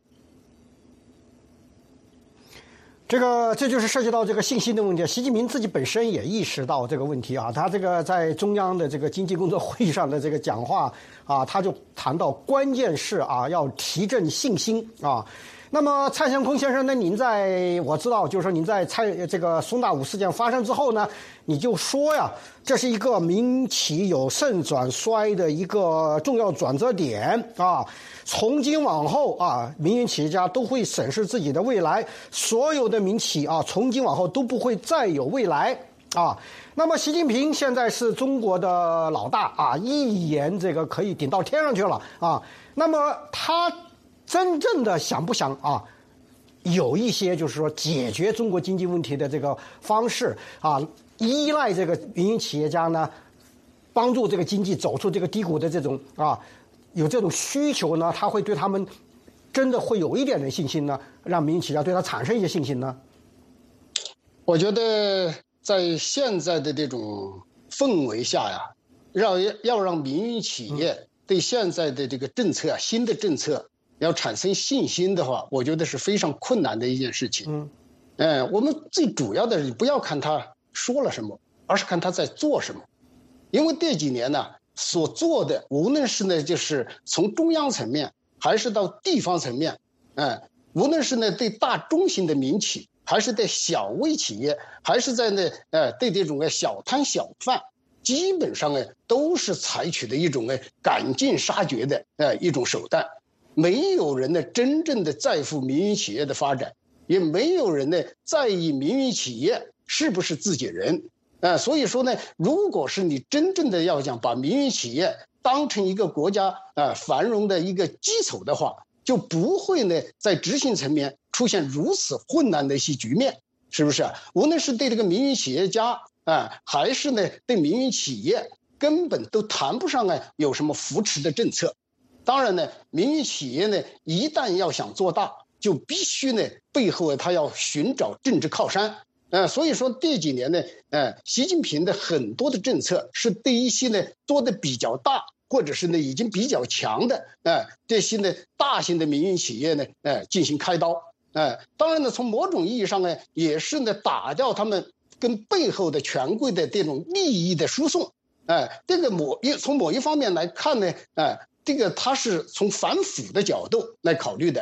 这个这就是涉及到这个信心的问题。习近平自己本身也意识到这个问题啊，他这个在中央的这个经济工作会议上的这个讲话啊，他就谈到关键是啊要提振信心啊。那么蔡祥坤先生呢，您在我知道就是说您在蔡这个孙大武事件发生之后呢，你就说呀，这是一个民企有盛转衰的一个重要转折点啊。从今往后啊，民营企业家都会审视自己的未来，所有的民企啊，从今往后都不会再有未来啊。那么习近平现在是中国的老大啊，一言这个可以顶到天上去了啊。那么他真正的想不想啊，有一些就是说解决中国经济问题的这个方式啊，依赖这个民营企业家呢，帮助这个经济走出这个低谷的这种啊。有这种需求呢，他会对他们真的会有一点的信心呢，让民营企业家对他产生一些信心呢？ 我觉得在现在的这种氛围下呀，让要让民营企业对现在的这个政策啊，新的政策要产生信心的话，我觉得是非常困难的一件事情。嗯，嗯，我们最主要的，你不要看他说了什么，而是看他在做什么，因为这几年呢。所做的，无论是呢，就是从中央层面，还是到地方层面，嗯，无论是呢对大中型的民企，还是对小微企业，还是在呢，呃，对这种小摊小贩，基本上呢都是采取的一种呢赶尽杀绝的呃一种手段，没有人呢真正的在乎民营企业的发展，也没有人呢在意民营企业是不是自己人。呃，所以说呢，如果是你真正的要想把民营企业当成一个国家呃繁荣的一个基础的话，就不会呢在执行层面出现如此混乱的一些局面，是不是？无论是对这个民营企业家啊、呃，还是呢对民营企业，根本都谈不上啊有什么扶持的政策。当然呢，民营企业呢一旦要想做大，就必须呢背后他要寻找政治靠山。呃，所以说这几年呢，呃，习近平的很多的政策是对一些呢做的比较大，或者是呢已经比较强的，呃，这些呢大型的民营企业呢，呃，进行开刀，呃，当然呢，从某种意义上呢，也是呢打掉他们跟背后的权贵的这种利益的输送，呃，这个某一从某一方面来看呢，呃，这个他是从反腐的角度来考虑的。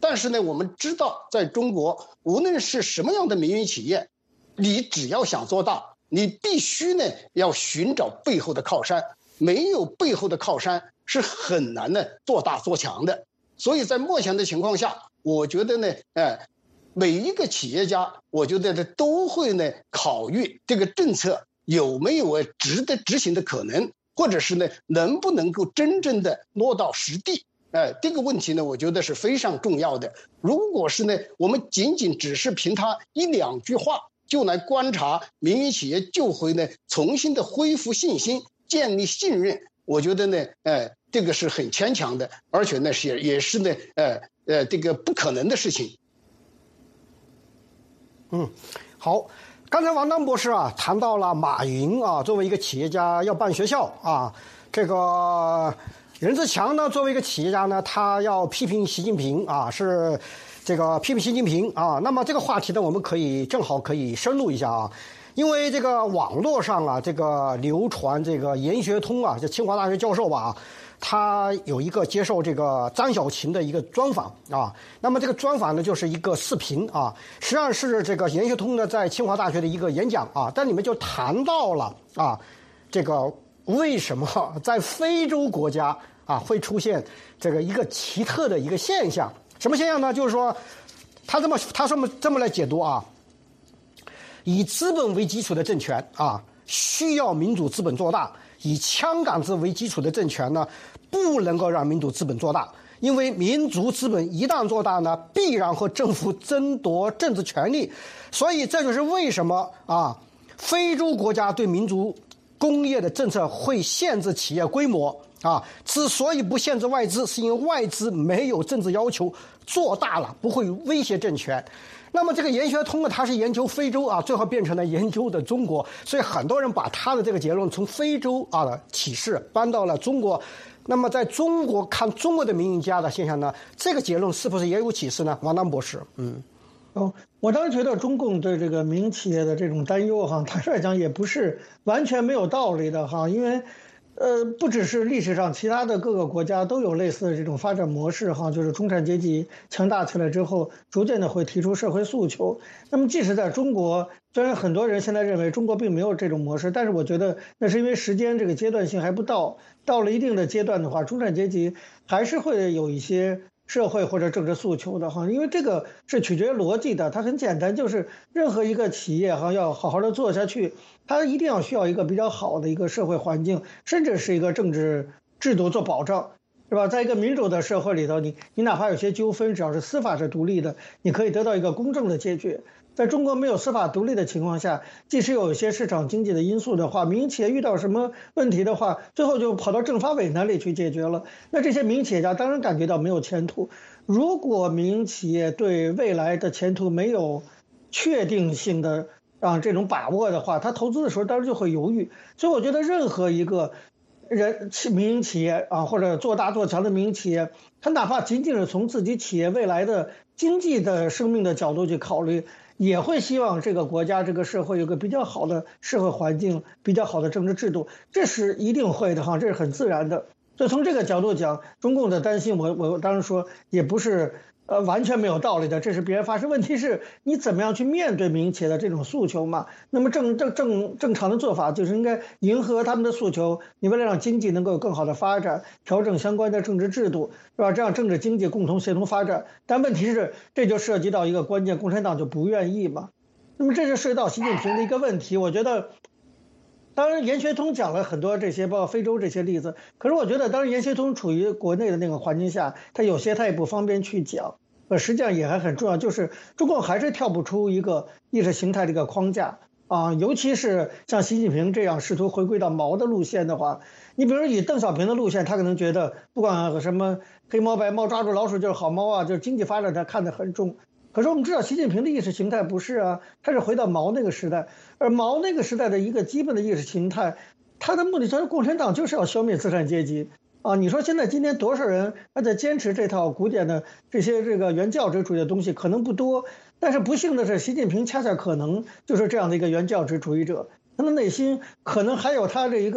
但是呢，我们知道在中国，无论是什么样的民营企业，你只要想做大，你必须呢要寻找背后的靠山，没有背后的靠山是很难的做大做强的。所以在目前的情况下，我觉得呢，哎，每一个企业家，我觉得呢都会呢考虑这个政策有没有值得执行的可能，或者是呢能不能够真正的落到实地。哎，这个问题呢，我觉得是非常重要的。如果是呢，我们仅仅只是凭他一两句话就来观察民营企业就会呢重新的恢复信心、建立信任，我觉得呢，呃，这个是很牵强的，而且呢是也是呢，呃呃，这个不可能的事情。 嗯，好，刚才王当博士啊谈到了马云啊作为一个企业家要办学校啊，这个。任志强呢，作为一个企业家呢，他要批评习近平啊，是这个批评习近平啊。那么这个话题呢，我们可以正好可以深入一下啊，因为这个网络上啊，这个流传这个严学通啊，就清华大学教授吧，他有一个接受这个张小琴的一个专访啊。那么这个专访呢，就是一个视频啊，实际上是这个严学通呢在清华大学的一个演讲啊，但里面就谈到了啊，这个。为什么在非洲国家啊会出现这个一个奇特的一个现象？什么现象呢？就是说，他这么他这么这么来解读啊，以资本为基础的政权啊，需要民主资本做大；以枪杆子为基础的政权呢，不能够让民主资本做大，因为民族资本一旦做大呢，必然和政府争夺政治权利。所以这就是为什么啊，非洲国家对民族工业的政策会限制企业规模啊，之所以不限制外资，是因为外资没有政治要求，做大了不会威胁政权。那么这个严学通呢，他是研究非洲啊，最后变成了研究的中国，所以很多人把他的这个结论从非洲啊的启示搬到了中国。那么在中国看中国的民营家的现象呢，这个结论是不是也有启示呢？王当博士，嗯。 哦，我当然觉得中共对这个民营企业的这种担忧哈，坦率讲也不是完全没有道理的哈，因为，呃，不只是历史上其他的各个国家都有类似的这种发展模式哈，就是中产阶级强大起来之后，逐渐的会提出社会诉求。那么即使在中国，虽然很多人现在认为中国并没有这种模式，但是我觉得那是因为时间这个阶段性还不到，到了一定的阶段的话，中产阶级还是会有一些社会或者政治诉求的哈，因为这个是取决于逻辑的，它很简单，就是任何一个企业哈要好好的做下去，它一定要需要一个比较好的一个社会环境，甚至是一个政治制度做保障，是吧？在一个民主的社会里头，你你哪怕有些纠纷，只要是司法是独立的，你可以得到一个公正的解决。在中国没有司法独立的情况下，即使有一些市场经济的因素的话，民营企业遇到什么问题的话，最后就跑到政法委那里去解决了。那这些民营企业家当然感觉到没有前途。如果民营企业对未来的前途没有确定性的啊这种把握的话，他投资的时候当然就会犹豫。所以我觉得任何一个人民营企业啊，或者做大做强的民营企业，他哪怕仅仅是从自己企业未来的经济的生命的角度去考虑，也会希望这个国家这个社会有个比较好的社会环境，比较好的政治制度，这是一定会的哈，这是很自然的。所以从这个角度讲，中共的担心我我当然说也不是呃完全没有道理的，这是必然发生。问题是你怎么样去面对民营企业的这种诉求嘛？那么正正正正常的做法就是应该迎合他们的诉求，你为了让经济能够有更好的发展，调整相关的政治制度，是吧？这样政治经济共同协同发展。但问题是这就涉及到一个关键，共产党就不愿意嘛。那么这就涉及到习近平的一个问题，我觉得。当然，严学通讲了很多这些，包括非洲这些例子。可是我觉得，当然严学通处于国内的那个环境下，他有些他也不方便去讲。呃，实际上也还很重要，就是中共还是跳不出一个意识形态的一个框架啊。尤其是像习近平这样试图回归到毛的路线的话，你比如以邓小平的路线，他可能觉得不管什么黑猫白猫抓住老鼠就是好猫啊，就是经济发展他看得很重。可是我们知道，习近平的意识形态不是啊，他是回到毛那个时代，而毛那个时代的一个基本的意识形态，他的目的就是共产党就是要消灭资产阶级啊。你说现在今天多少人还在坚持这套古典的这些这个原教旨主义的东西，可能不多，但是不幸的是，习近平恰恰可能就是这样的一个原教旨主义者，他的内心可能还有他这一个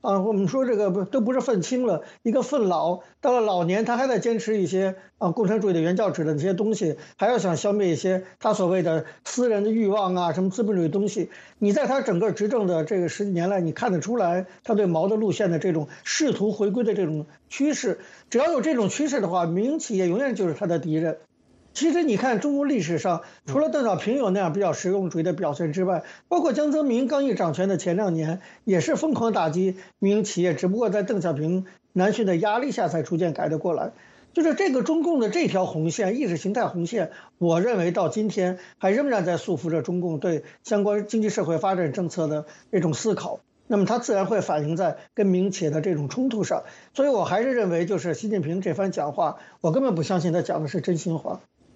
啊，我们说这个不都不是愤青了，一个愤老，到了老年他还在坚持一些啊共产主义的原教旨的那些东西，还要想消灭一些他所谓的私人的欲望啊，什么资本主义东西。你在他整个执政的这个十几年来，你看得出来他对毛的路线的这种试图回归的这种趋势。只要有这种趋势的话，民营企业永远就是他的敌人。其实你看中国历史上，除了邓小平有那样比较实用主义的表现之外，包括江泽民刚一掌权的前两年，也是疯狂打击民营企业，只不过在邓小平南巡的压力下才逐渐改得过来。就是这个中共的这条红线，意识形态红线，我认为到今天还仍然在束缚着中共对相关经济社会发展政策的这种思考。那么它自然会反映在跟民营企业的这种冲突上。所以我还是认为，就是习近平这番讲话，我根本不相信他讲的是真心话。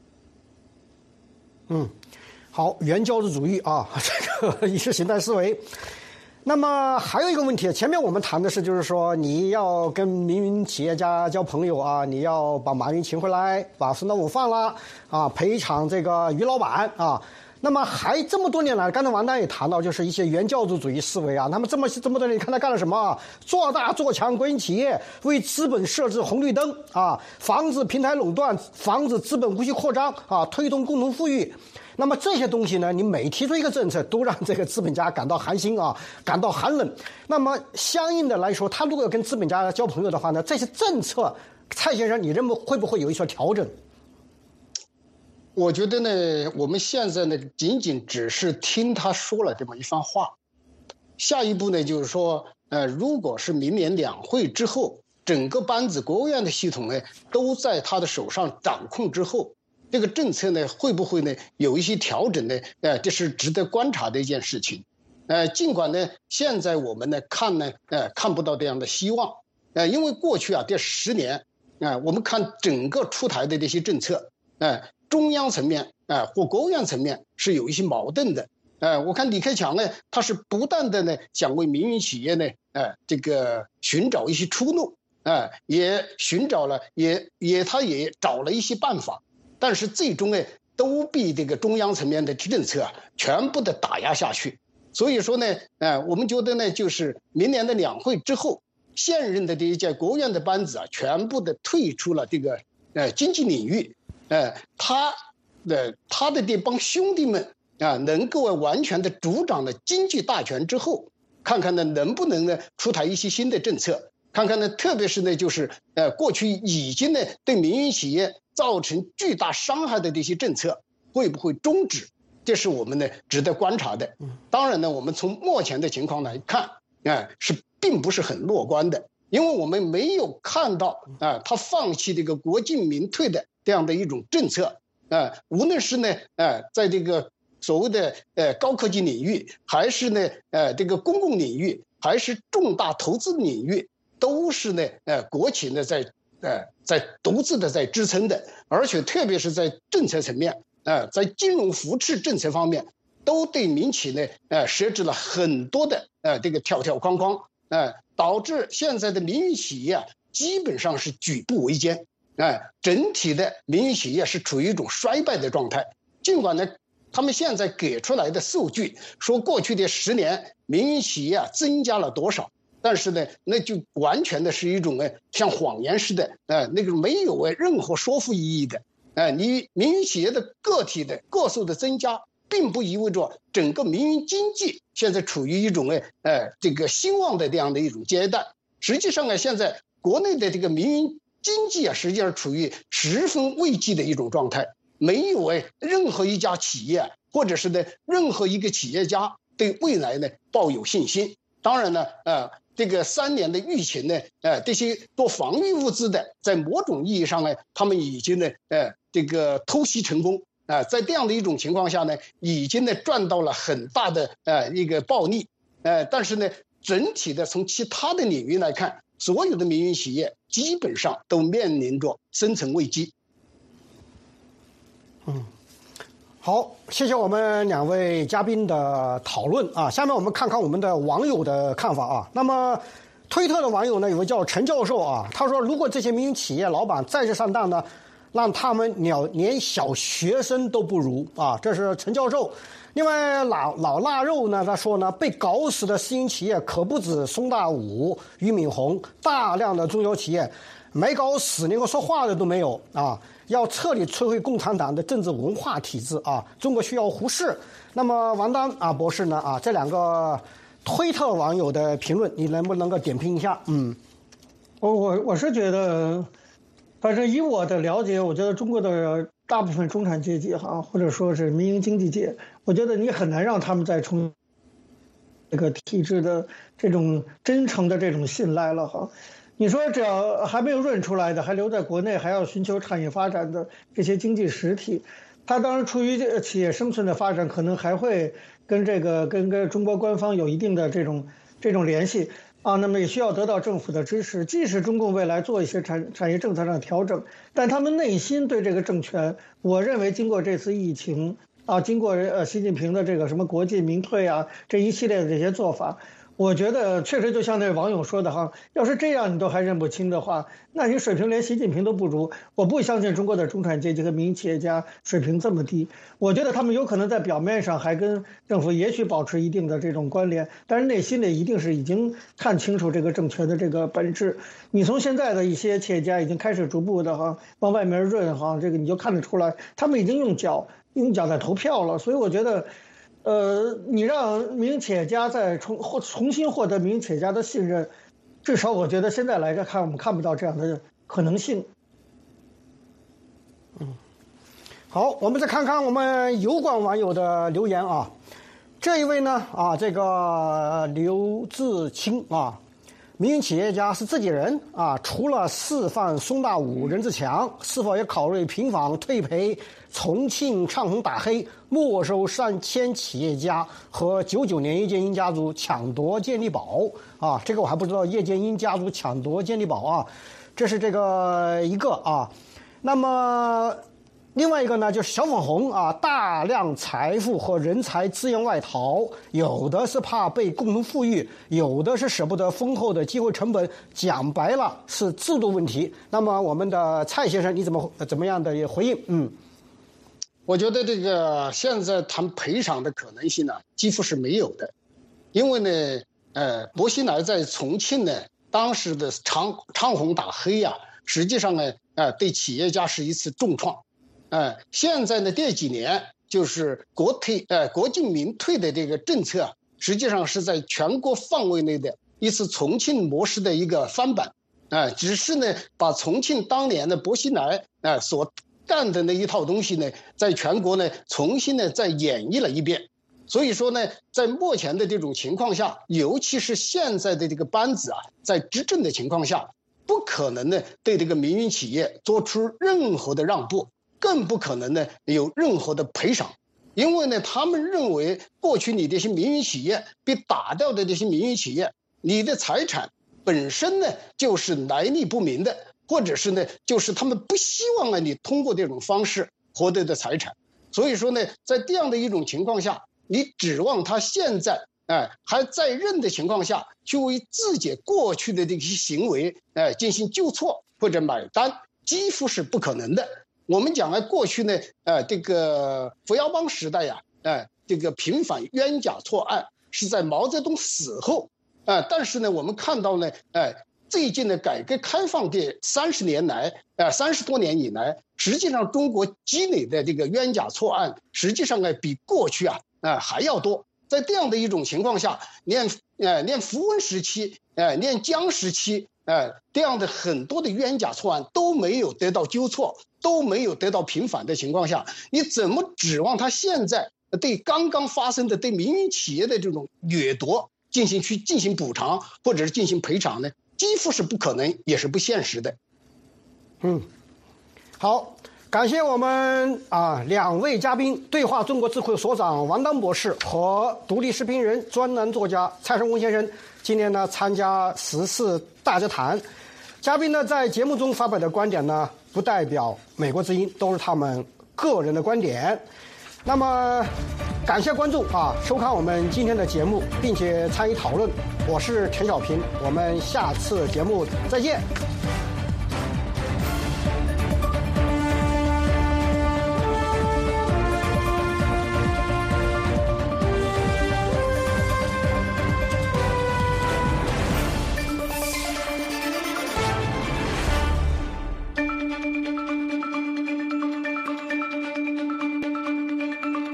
嗯，好，原教旨主义啊，这个意识形态思维。那么还有一个问题，前面我们谈的是，就是说你要跟民营企业家交朋友啊，你要把马云请回来，把孙道武放了啊，赔偿这个于老板啊。那么还这么多年来，刚才王丹也谈到，就是一些原教旨主义思维啊。那么这么这么多年，你看他干了什么啊？做大做强国营企业，为资本设置红绿灯啊，防止平台垄断，防止资本无序扩张啊，推动共同富裕。那么这些东西呢，你每提出一个政策，都让这个资本家感到寒心啊，感到寒冷。那么相应的来说，他如果要跟资本家交朋友的话呢，这些政策，蔡先生，你认为会不会有一些调整？ 我觉得呢，我们现在呢，仅仅只是听他说了这么一番话，下一步呢，就是说，呃，如果是明年两会之后，整个班子国务院的系统呢，都在他的手上掌控之后，这个政策呢，会不会呢有一些调整呢？呃，这是值得观察的一件事情。呃，尽管呢，现在我们呢看呢，呃，看不到这样的希望。呃，因为过去啊这十年，啊、呃，我们看整个出台的这些政策，呃。中央层面啊、呃、或国务院层面是有一些矛盾的，呃，我看李克强呢，他是不断的呢想为民营企业呢，呃，这个寻找一些出路，啊、呃，也寻找了，也也他也找了一些办法，但是最终呢都被这个中央层面的政策啊全部的打压下去。所以说呢，呃，我们觉得呢，就是明年的两会之后，现任的这一届国务院的班子啊，全部的退出了这个呃经济领域。呃，他的他的这帮兄弟们啊，能够完全的主掌了经济大权之后，看看呢能不能呢出台一些新的政策，看看呢，特别是呢就是呃过去已经呢对民营企业造成巨大伤害的这些政策会不会终止，这是我们呢值得观察的。当然呢，我们从目前的情况来看，啊、呃、是并不是很乐观的，因为我们没有看到啊、呃、他放弃这个国进民退的这样的一种政策，啊、呃，无论是呢，呃，在这个所谓的呃高科技领域，还是呢，呃，这个公共领域，还是重大投资领域，都是呢，呃，国企呢在呃在独自的在支撑的，而且特别是在政策层面，啊、呃，在金融扶持政策方面，都对民企呢，呃，设置了很多的呃这个条条框框，呃，导致现在的民营企业啊，基本上是举步维艰。哎，整体的民营企业是处于一种衰败的状态。尽管呢，他们现在给出来的数据说过去的十年民营企业啊增加了多少，但是呢，那就完全的是一种哎像谎言似的，哎，那个没有哎任何说服意义的。哎，你民营企业的个体的个数的增加，并不意味着整个民营经济现在处于一种哎哎这个兴旺的这样的一种阶段。实际上啊，现在国内的这个民营经济啊，实际上处于十分危机的一种状态，没有哎任何一家企业或者是呢任何一个企业家对未来呢抱有信心。当然呢，呃，这个三年的疫情呢，呃，这些做防御物资的，在某种意义上呢，他们已经呢，呃，这个偷袭成功啊、呃，在这样的一种情况下呢，已经呢赚到了很大的呃一个暴利，呃，但是呢，整体的从其他的领域来看，所有的民营企业基本上都面临着生存危机。 嗯，好，谢谢我们两位嘉宾的讨论啊。下面我们看看我们的网友的看法啊。那么，推特的网友呢，有位叫陈教授啊，他说，如果这些民营企业老板再次上当呢， 让他们连连小学生都不如啊！这是陈教授。另外老老腊肉呢，他说呢，被搞死的私营企业可不止松大武、俞敏洪，大量的中小企业没搞死，连个说话的都没有啊！要彻底摧毁共产党的政治文化体制啊！中国需要胡适。那么王丹啊博士呢啊，这两个推特网友的评论，你能不能够点评一下？嗯， 我我我是觉得，反正以我的了解，我觉得中国的大部分中产阶级哈，或者说是民营经济界，我觉得你很难让他们再重这个体制的这种真诚的这种信赖了哈。你说只要还没有润出来的，还留在国内，还要寻求产业发展的这些经济实体，它当然出于这个企业生存的发展，可能还会跟这个跟跟中国官方有一定的这种这种联系啊。那么也需要得到政府的支持，即使中共未来做一些产产业政策上的调整，但他们内心对这个政权，我认为经过这次疫情啊，经过呃习近平的这个什么国进民退啊这一系列的这些做法，我觉得确实就像那网友说的哈，要是这样你都还认不清的话，那你水平连习近平都不如。我不相信中国的中产阶级和民营企业家水平这么低。我觉得他们有可能在表面上还跟政府也许保持一定的这种关联，但是内心里一定是已经看清楚这个政权的这个本质。你从现在的一些企业家已经开始逐步的哈往外面润哈，这个你就看得出来，他们已经用脚用脚在投票了。所以我觉得。呃，你让民营企业家再重或重新获得民营企业家的信任，至少我觉得现在来看，我们看不到这样的可能性。 嗯，好，我们再看看我们油管网友的留言啊。这一位呢啊，这个刘志清啊，民营企业家是自己人啊，除了释放松大武、任志强，是否也考虑平反退赔重庆唱红打黑，没收上千企业家和九九年叶剑英家族抢夺健力宝啊？这个我还不知道，叶剑英家族抢夺健力宝啊，这是这个一个啊。那么另外一个呢，就是小粉红啊，大量财富和人才资源外逃，有的是怕被共同富裕，有的是舍不得丰厚的机会成本，讲白了是制度问题。那么我们的蔡先生，你怎么怎么样的回应？嗯。 我觉得这个现在谈赔偿的可能性呢，几乎是没有的，因为呢，呃，薄熙来在重庆呢，当时的唱唱红打黑呀、啊，实际上呢，呃，对企业家是一次重创，呃，现在呢这几年就是国退呃国进民退的这个政策啊，实际上是在全国范围内的一次重庆模式的一个翻版，啊、呃，只是呢把重庆当年的薄熙来啊、呃、所干的那一套东西呢，在全国呢重新呢再演绎了一遍。所以说呢，在目前的这种情况下，尤其是现在的这个班子啊，在执政的情况下，不可能呢对这个民营企业做出任何的让步，更不可能呢有任何的赔偿，因为呢他们认为过去你这些民营企业被打掉的这些民营企业，你的财产本身呢就是来历不明的。或者是呢，就是他们不希望呢你通过这种方式获得的财产，所以说呢，在这样的一种情况下，你指望他现在哎、呃、还在任的情况下，去为自己过去的这些行为哎、呃、进行纠错或者买单，几乎是不可能的。我们讲啊，过去呢，呃，这个扶摇帮时代呀、啊，哎、呃，这个平反冤假错案是在毛泽东死后，啊、呃，但是呢，我们看到呢，哎、呃。最近的改革开放这三十年来，呃，三十多年以来，实际上中国积累的这个冤假错案，实际上呢比过去啊，啊、呃、还要多。在这样的一种情况下，连呃连符文时期，呃连江时期，呃这样的很多的冤假错案都没有得到纠错，都没有得到平反的情况下，你怎么指望他现在对刚刚发生的对民营企业的这种掠夺进行去进行补偿或者是进行赔偿呢？几乎是不可能，也是不现实的。 嗯，好，感谢我们啊两位嘉宾，对话中国智库所长王丹博士和独立视频人、专栏作家蔡尚功先生，今天呢参加时事大家谈。嘉宾呢在节目中发表的观点呢，不代表美国之音，都是他们个人的观点。那么，感谢观众啊收看我们今天的节目，并且参与讨论。我是陈小平，我们下次节目再见。